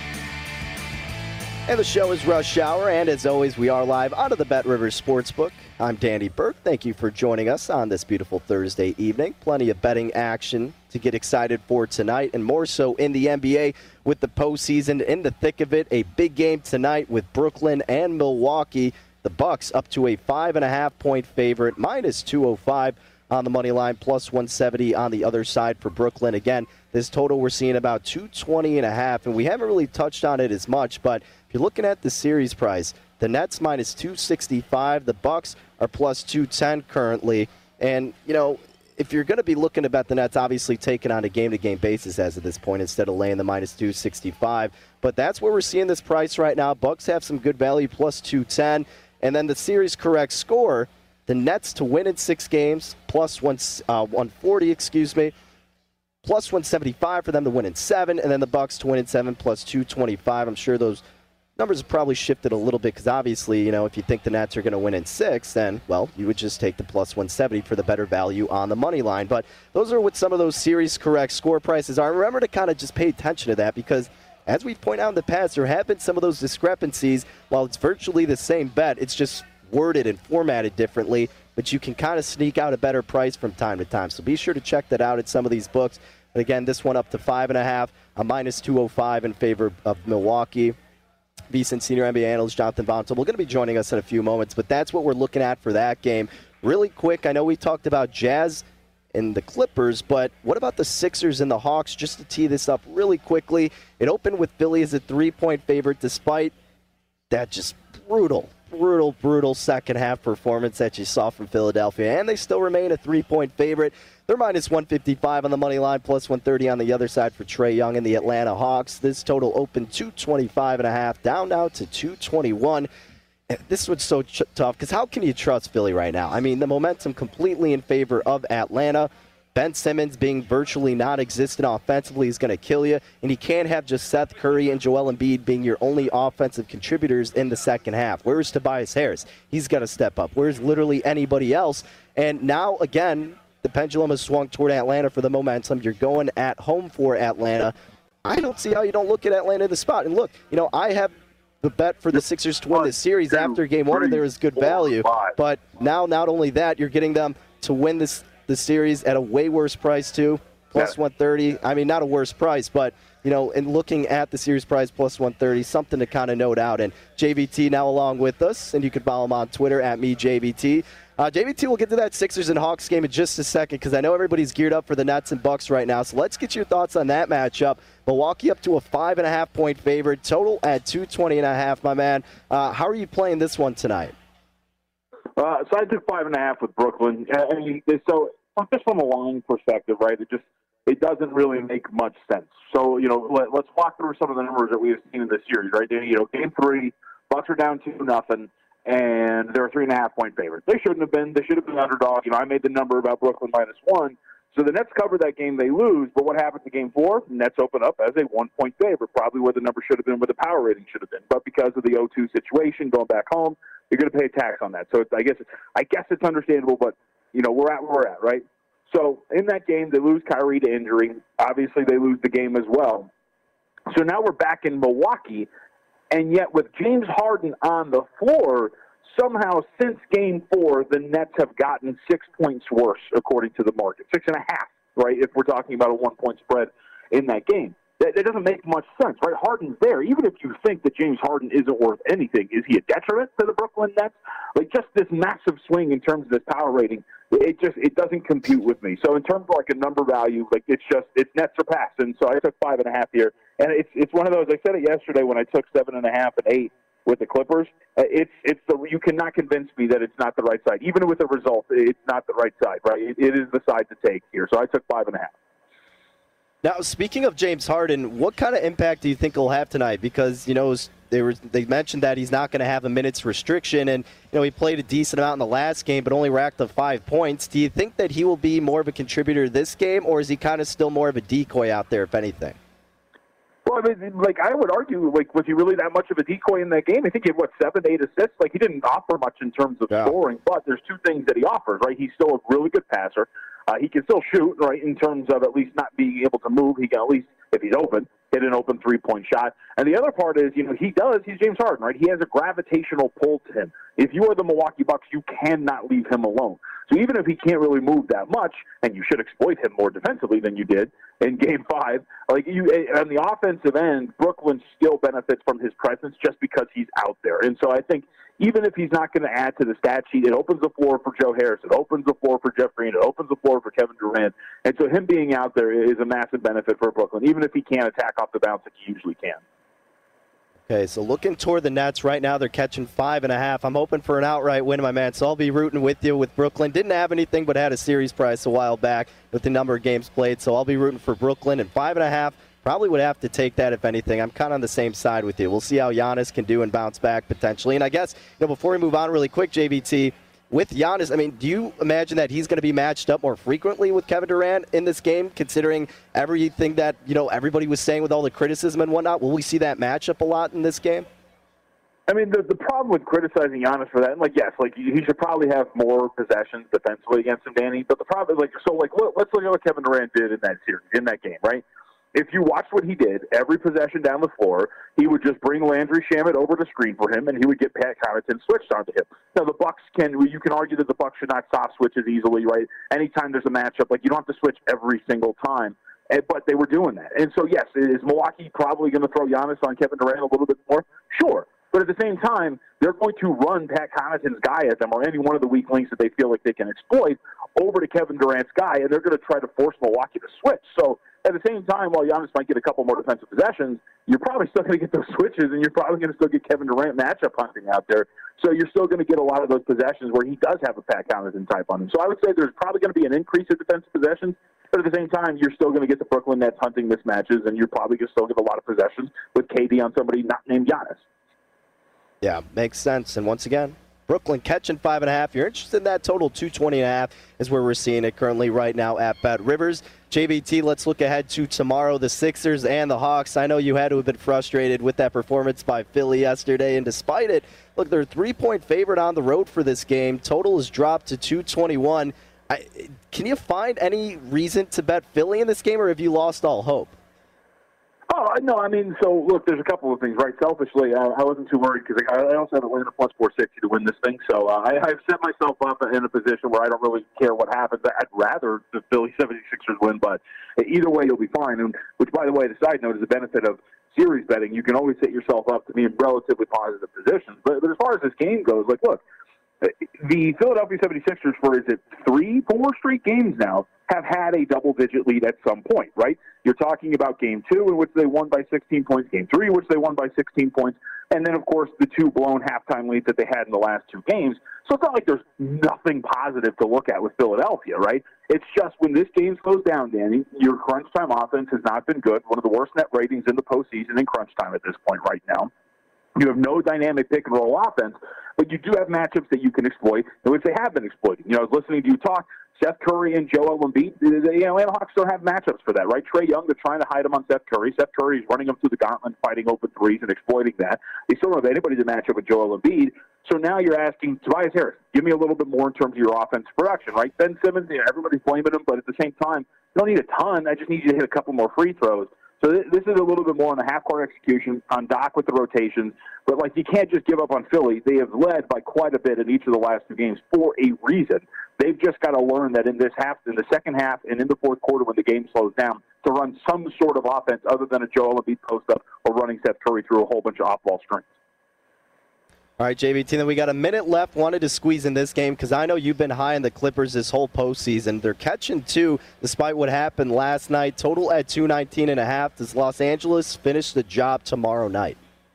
And the show is Rush Hour, and as always, we are live out of the BetRivers Sportsbook. I'm Danny Burke. Thank you for joining us on this beautiful Thursday evening. Plenty of betting action to get excited for tonight, and more so in the N B A with the postseason in the thick of it. A big game tonight with Brooklyn and Milwaukee. The Bucks up to a five and a half point favorite, minus two oh five on the money line, plus one seventy on the other side for Brooklyn. Again, this total we're seeing about two twenty and a half, and we haven't really touched on it as much, but if you're looking at the series price, the Nets minus two sixty-five, the Bucks are plus two ten currently. And, you know, if you're going to be looking to bet the Nets, obviously take it on a game-to-game basis as of this point instead of laying the minus two sixty-five. But that's where we're seeing this price right now. Bucks have some good value, plus two ten. And then the series correct score, the Nets to win in six games, plus one, uh, one forty, excuse me. Plus one seventy-five for them to win in seven, and then the Bucks to win in seven, plus two twenty-five. I'm sure those numbers have probably shifted a little bit because obviously, you know, if you think the Nets are going to win in six, then, well, you would just take the plus one seventy for the better value on the money line. But those are what some of those series correct score prices are. Remember to kind of just pay attention to that because, as we've pointed out in the past, there have been some of those discrepancies. While it's virtually the same bet, it's just worded and formatted differently, but you can kind of sneak out a better price from time to time. So be sure to check that out at some of these books. But again, this one up to five and a half, a minus two oh five in favor of Milwaukee. VSiN senior N B A analyst Jonathan Bontel will going to be joining us in a few moments, but that's what we're looking at for that game. Really quick, I know we talked about Jazz and the Clippers, but what about the Sixers and the Hawks? Just to tee this up really quickly, it opened with Philly as a three-point favorite despite that just brutal, brutal, brutal second half performance that you saw from Philadelphia, and they still remain a three-point favorite. They're minus one fifty-five on the money line, plus one thirty on the other side for Trae Young and the Atlanta Hawks. This total opened two twenty-five and a half, down now to two twenty-one. This was so ch- tough because how can you trust Philly right now? I mean, the momentum completely in favor of Atlanta. Ben Simmons being virtually non-existent offensively is going to kill you, and you can't have just Seth Curry and Joel Embiid being your only offensive contributors in the second half. Where's Tobias Harris? He's got to step up. Where's literally anybody else? And now, again, the pendulum has swung toward Atlanta for the momentum. You're going at home for Atlanta. I don't see how you don't look at Atlanta in the spot. And look, you know, I have the bet for the Sixers to win this series after game one, and there is good value. But now, not only that, you're getting them to win this the series at a way worse price too, plus one thirty. I mean, not a worse price, but, you know, in looking at the series price plus one thirty, something to kind of note out. And J V T now along with us, and you can follow him on Twitter at me J V T. Uh, J V T, we'll get to that Sixers and Hawks game in just a second because I know everybody's geared up for the Nets and Bucks right now. So let's get your thoughts on that matchup. Milwaukee up to a five and a half point favorite, total at two twenty and a half. My man, uh, how are you playing this one tonight? Uh, so I took five and a half with Brooklyn. I mean, so just from a line perspective, right? It just it doesn't really make much sense. So you know, let, let's walk through some of the numbers that we have seen in this series, right? You know, game three, Bucks are down two nothing. And they're a three and a half point favorite. They shouldn't have been. They should have been underdog. You know, I made the number about Brooklyn minus one. So the Nets cover that game, they lose. But what happens to game four? Nets open up as a one point favorite, probably where the number should have been, where the power rating should have been. But because of the oh two situation, going back home, you're going to pay a tax on that. So it's, I guess I guess it's understandable. But you know, we're at where we're at, right? So in that game, they lose Kyrie to injury. Obviously, they lose the game as well. So now we're back in Milwaukee. And yet with James Harden on the floor, somehow since game four, the Nets have gotten six points worse, according to the market. Six and a half, right, if we're talking about a one-point spread in that game. That, that doesn't make much sense, right? Harden's there. Even if you think that James Harden isn't worth anything, is he a detriment to the Brooklyn Nets? Like, just this massive swing in terms of this power rating, it just it doesn't compute with me. So in terms of like a number value, like it's just it's Nets or pass. And so I took five and a half here, and it's it's one of those. I said it yesterday when I took seven and a half and eight with the Clippers. Uh, it's it's the you cannot convince me that it's not the right side. Even with the result, it's not the right side, right? It, it is the side to take here. So I took five and a half. Now, speaking of James Harden, what kind of impact do you think he'll have tonight? Because, you know, they were they mentioned that he's not going to have a minutes restriction, and, you know, he played a decent amount in the last game but only racked up five points. Do you think that he will be more of a contributor this game, or is he kind of still more of a decoy out there, if anything? Well, I mean, like, I would argue, like, was he really that much of a decoy in that game? I think he had, what, seven, eight assists? Like, he didn't offer much in terms of yeah. scoring, but there's two things that he offers, right? He's still a really good passer. Uh, he can still shoot, right, in terms of at least not being able to move. He can at least, if he's open, hit an open three-point shot. And the other part is, you know, he does, he's James Harden, right? He has a gravitational pull to him. If you are the Milwaukee Bucks, you cannot leave him alone. So even if he can't really move that much, and you should exploit him more defensively than you did in Game Five, like you on the offensive end, Brooklyn still benefits from his presence just because he's out there. And so I think even if he's not going to add to the stat sheet, it opens the floor for Joe Harris, it opens the floor for Jeff Green, it opens the floor for Kevin Durant. And so him being out there is a massive benefit for Brooklyn, even if he can't attack off the bounce like he usually can. Okay, so looking toward the Nets right now, they're catching five and a half. I'm hoping for an outright win, my man, so I'll be rooting with you with Brooklyn. Didn't have anything but had a series price a while back with the number of games played, so I'll be rooting for Brooklyn. And five and a half, probably would have to take that, if anything. I'm kind of on the same side with you. We'll see how Giannis can do and bounce back potentially. And I guess, you know, before we move on really quick, J B T, with Giannis, I mean, do you imagine that he's going to be matched up more frequently with Kevin Durant in this game, considering everything that, you know, everybody was saying with all the criticism and whatnot? Will we see that matchup a lot in this game? I mean, the, the problem with criticizing Giannis for that, and like, yes, like he should probably have more possessions defensively against him, Danny. But the problem is, like, so, like, look, let's look at what Kevin Durant did in that series, in that game, right? If you watched what he did, every possession down the floor, he would just bring Landry Shamet over to screen for him, and he would get Pat Connaughton switched onto him. Now, the Bucks can, you can argue that the Bucks should not soft switch as easily, right? Anytime there's a matchup, like, you don't have to switch every single time. But they were doing that. And so, yes, is Milwaukee probably going to throw Giannis on Kevin Durant a little bit more? Sure. But at the same time, they're going to run Pat Connaughton's guy at them, or any one of the weak links that they feel like they can exploit, over to Kevin Durant's guy, and they're going to try to force Milwaukee to switch. So at the same time, while Giannis might get a couple more defensive possessions, you're probably still going to get those switches, and you're probably going to still get Kevin Durant matchup hunting out there. So you're still going to get a lot of those possessions where he does have a Pat Connaughton type on him. So I would say there's probably going to be an increase in defensive possessions, but at the same time, you're still going to get the Brooklyn Nets hunting mismatches, and you're probably going to still get a lot of possessions with K D on somebody not named Giannis. Yeah, makes sense. And once again, Brooklyn catching five and a half. You're interested in that total two twenty and a half is where we're seeing it currently right now at Bet Rivers. J B T, let's look ahead to tomorrow, the Sixers and the Hawks. I know you had to have been frustrated with that performance by Philly yesterday, and despite it, look, they're a three-point favorite on the road for this game. Total is dropped to two twenty-one. I, can you find any reason to bet Philly in this game, or have you lost all hope? Oh, no, I mean, so, look, there's a couple of things, right? Selfishly, uh, I wasn't too worried because I also have Atlanta plus four sixty to win this thing. So uh, I, I've set myself up in a position where I don't really care what happens. I'd rather the Philly seventy-sixers win, but either way, you'll be fine. And which, by the way, the side note is the benefit of series betting. You can always set yourself up to be in relatively positive positions. But, but as far as this game goes, like, look, the Philadelphia seventy-sixers, for is it three, four straight games now, have had a double-digit lead at some point, right? You're talking about game two, in which they won by sixteen points, game three, in which they won by sixteen points, and then, of course, the two blown halftime leads that they had in the last two games. So it's not like there's nothing positive to look at with Philadelphia, right? It's just when this game slows down, Danny, your crunch time offense has not been good, one of the worst net ratings in the postseason in crunch time at this point right now. You have no dynamic pick-and-roll offense, but you do have matchups that you can exploit, and which they have been exploiting. You know, I was listening to you talk, Seth Curry and Joel Embiid, the Atlanta Hawks don't have matchups for that, right? Trae Young, they're trying to hide him on Seth Curry. Seth Curry is running him through the gauntlet, fighting open threes and exploiting that. They still don't have anybody to match up with Joel Embiid. So now you're asking Tobias Harris, give me a little bit more in terms of your offensive production, right? Ben Simmons, you know, everybody's blaming him, but at the same time, you don't need a ton. I just need you to hit a couple more free throws. So th- this is a little bit more on the half-court execution, on Doc with the rotations. But, like, you can't just give up on Philly. They have led by quite a bit in each of the last two games for a reason. They've just got to learn that in this half, in the second half and in the fourth quarter when the game slows down, to run some sort of offense other than a Joel Embiid post-up or running Seth Curry through a whole bunch of off-ball screens. All right, J B T, then we got a minute left. Wanted to squeeze in this game because I know you've been high on the Clippers this whole postseason. They're catching two despite what happened last night. Total at two nineteen and a half. Does Los Angeles finish the job tomorrow night?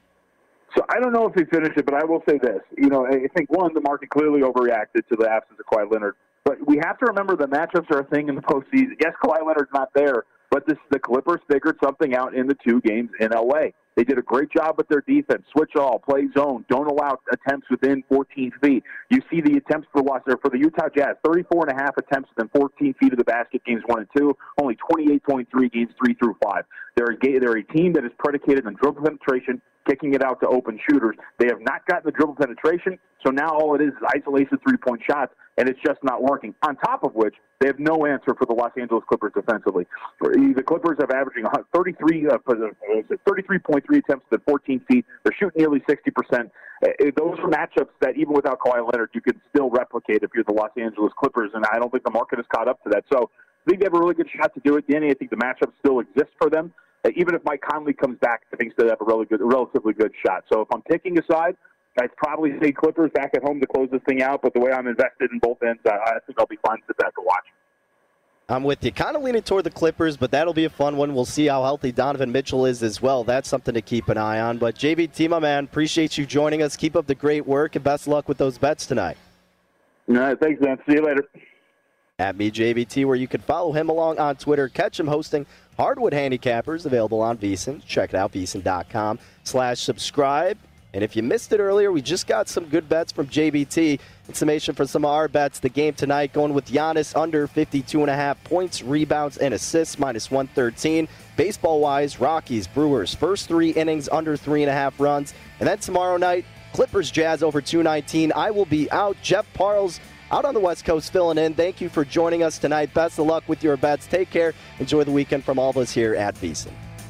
So I don't know if they finish it, but I will say this. You know, I think, one, the market clearly overreacted to the absence of Kawhi Leonard. But we have to remember the matchups are a thing in the postseason. Yes, Kawhi Leonard's not there, but this, the Clippers figured something out in the two games in L A. They did a great job with their defense. Switch all, play zone, don't allow attempts within fourteen feet. You see the attempts for the, for the Utah Jazz, thirty-four and a half attempts within fourteen feet of the basket games one and two, only twenty-eight point three games three through five. They're a, they're a team that is predicated on dribble penetration, kicking it out to open shooters. They have not gotten the dribble penetration, so now all it is is isolation three-point shots, and it's just not working. On top of which, they have no answer for the Los Angeles Clippers defensively. The Clippers have averaging thirty-three, uh, thirty-three point three attempts at fourteen feet. They're shooting nearly sixty percent. Those are matchups that even without Kawhi Leonard, you can still replicate if you're the Los Angeles Clippers, and I don't think the market has caught up to that. So I think they have a really good shot to do it, Danny. I think the matchup still exists for them. Even if Mike Conley comes back, I think they have a really good, a relatively good shot. So if I'm picking a side, I'd probably say Clippers back at home to close this thing out. But the way I'm invested in both ends, I, I think I'll be fine to sit back and watch. I'm with you. Kind of leaning toward the Clippers, but that'll be a fun one. We'll see how healthy Donovan Mitchell is as well. That's something to keep an eye on. But J B T, my man, appreciate you joining us. Keep up the great work, and best luck with those bets tonight. All right, thanks, man. See you later. At me, J B T, where you can follow him along on Twitter. Catch him hosting Hardwood Handicappers, available on VSiN. Check it out, VSiN.com slash subscribe. And if you missed it earlier, we just got some good bets from J B T. In summation for some of our bets, the game tonight going with Giannis under fifty-two and a half points, rebounds, and assists, minus one thirteen. Baseball-wise, Rockies, Brewers, first three innings under three and a half runs. And then tomorrow night, Clippers, Jazz over two nineteen. I will be out. Jeff Parles out on the West Coast filling in. Thank you for joining us tonight. Best of luck with your bets. Take care. Enjoy the weekend from all of us here at VSiN.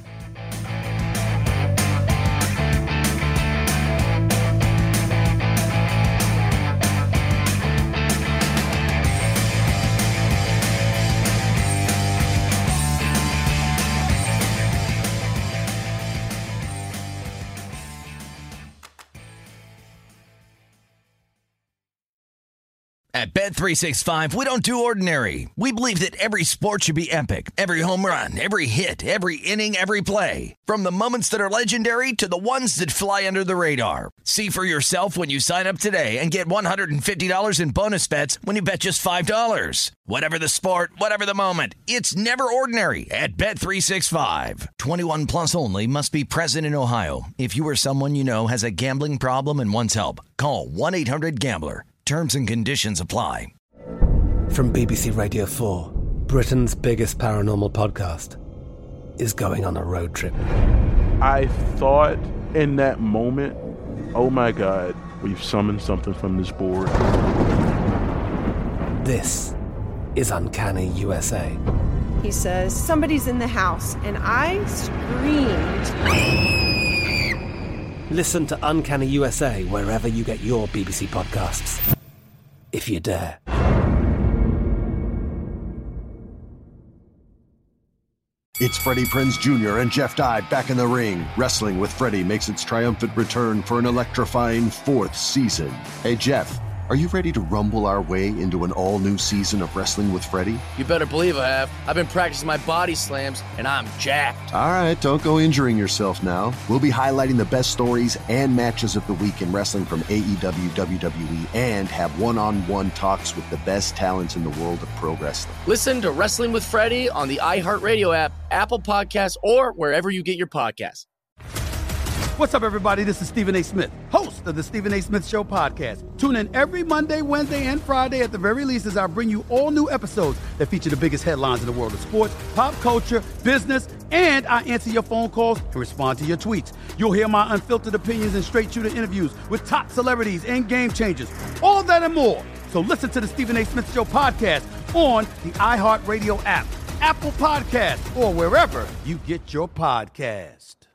At Bet three sixty-five, we don't do ordinary. We believe that every sport should be epic. Every home run, every hit, every inning, every play. From the moments that are legendary to the ones that fly under the radar. See for yourself when you sign up today and get one hundred fifty dollars in bonus bets when you bet just five dollars. Whatever the sport, whatever the moment, it's never ordinary at Bet three sixty-five. twenty-one plus only. Must be present in Ohio. If you or someone you know has a gambling problem and wants help, call one eight hundred gambler. Terms and conditions apply. From B B C Radio four, Britain's biggest paranormal podcast is going on a road trip. I thought in that moment, oh my God, we've summoned something from this board. This is Uncanny U S A. He says, somebody's in the house, and I screamed. Listen to Uncanny U S A wherever you get your B B C podcasts, if you dare. It's Freddie Prinze Junior and Jeff Dye back in the ring. Wrestling with Freddie makes its triumphant return for an electrifying fourth season. Hey, Jeff, are you ready to rumble our way into an all-new season of Wrestling with Freddie? You better believe I have. I've been practicing my body slams, and I'm jacked. All right, don't go injuring yourself now. We'll be highlighting the best stories and matches of the week in wrestling from A E W, W W E, and have one-on-one talks with the best talents in the world of pro wrestling. Listen to Wrestling with Freddie on the iHeartRadio app, Apple Podcasts, or wherever you get your podcasts. What's up, everybody? This is Stephen A. Smith, host of the Stephen A. Smith Show podcast. Tune in every Monday, Wednesday, and Friday at the very least as I bring you all new episodes that feature the biggest headlines in the world of sports, pop culture, business, and I answer your phone calls and respond to your tweets. You'll hear my unfiltered opinions and straight-shooter interviews with top celebrities and game changers. All that and more. So listen to the Stephen A. Smith Show podcast on the iHeartRadio app, Apple Podcasts, or wherever you get your podcast.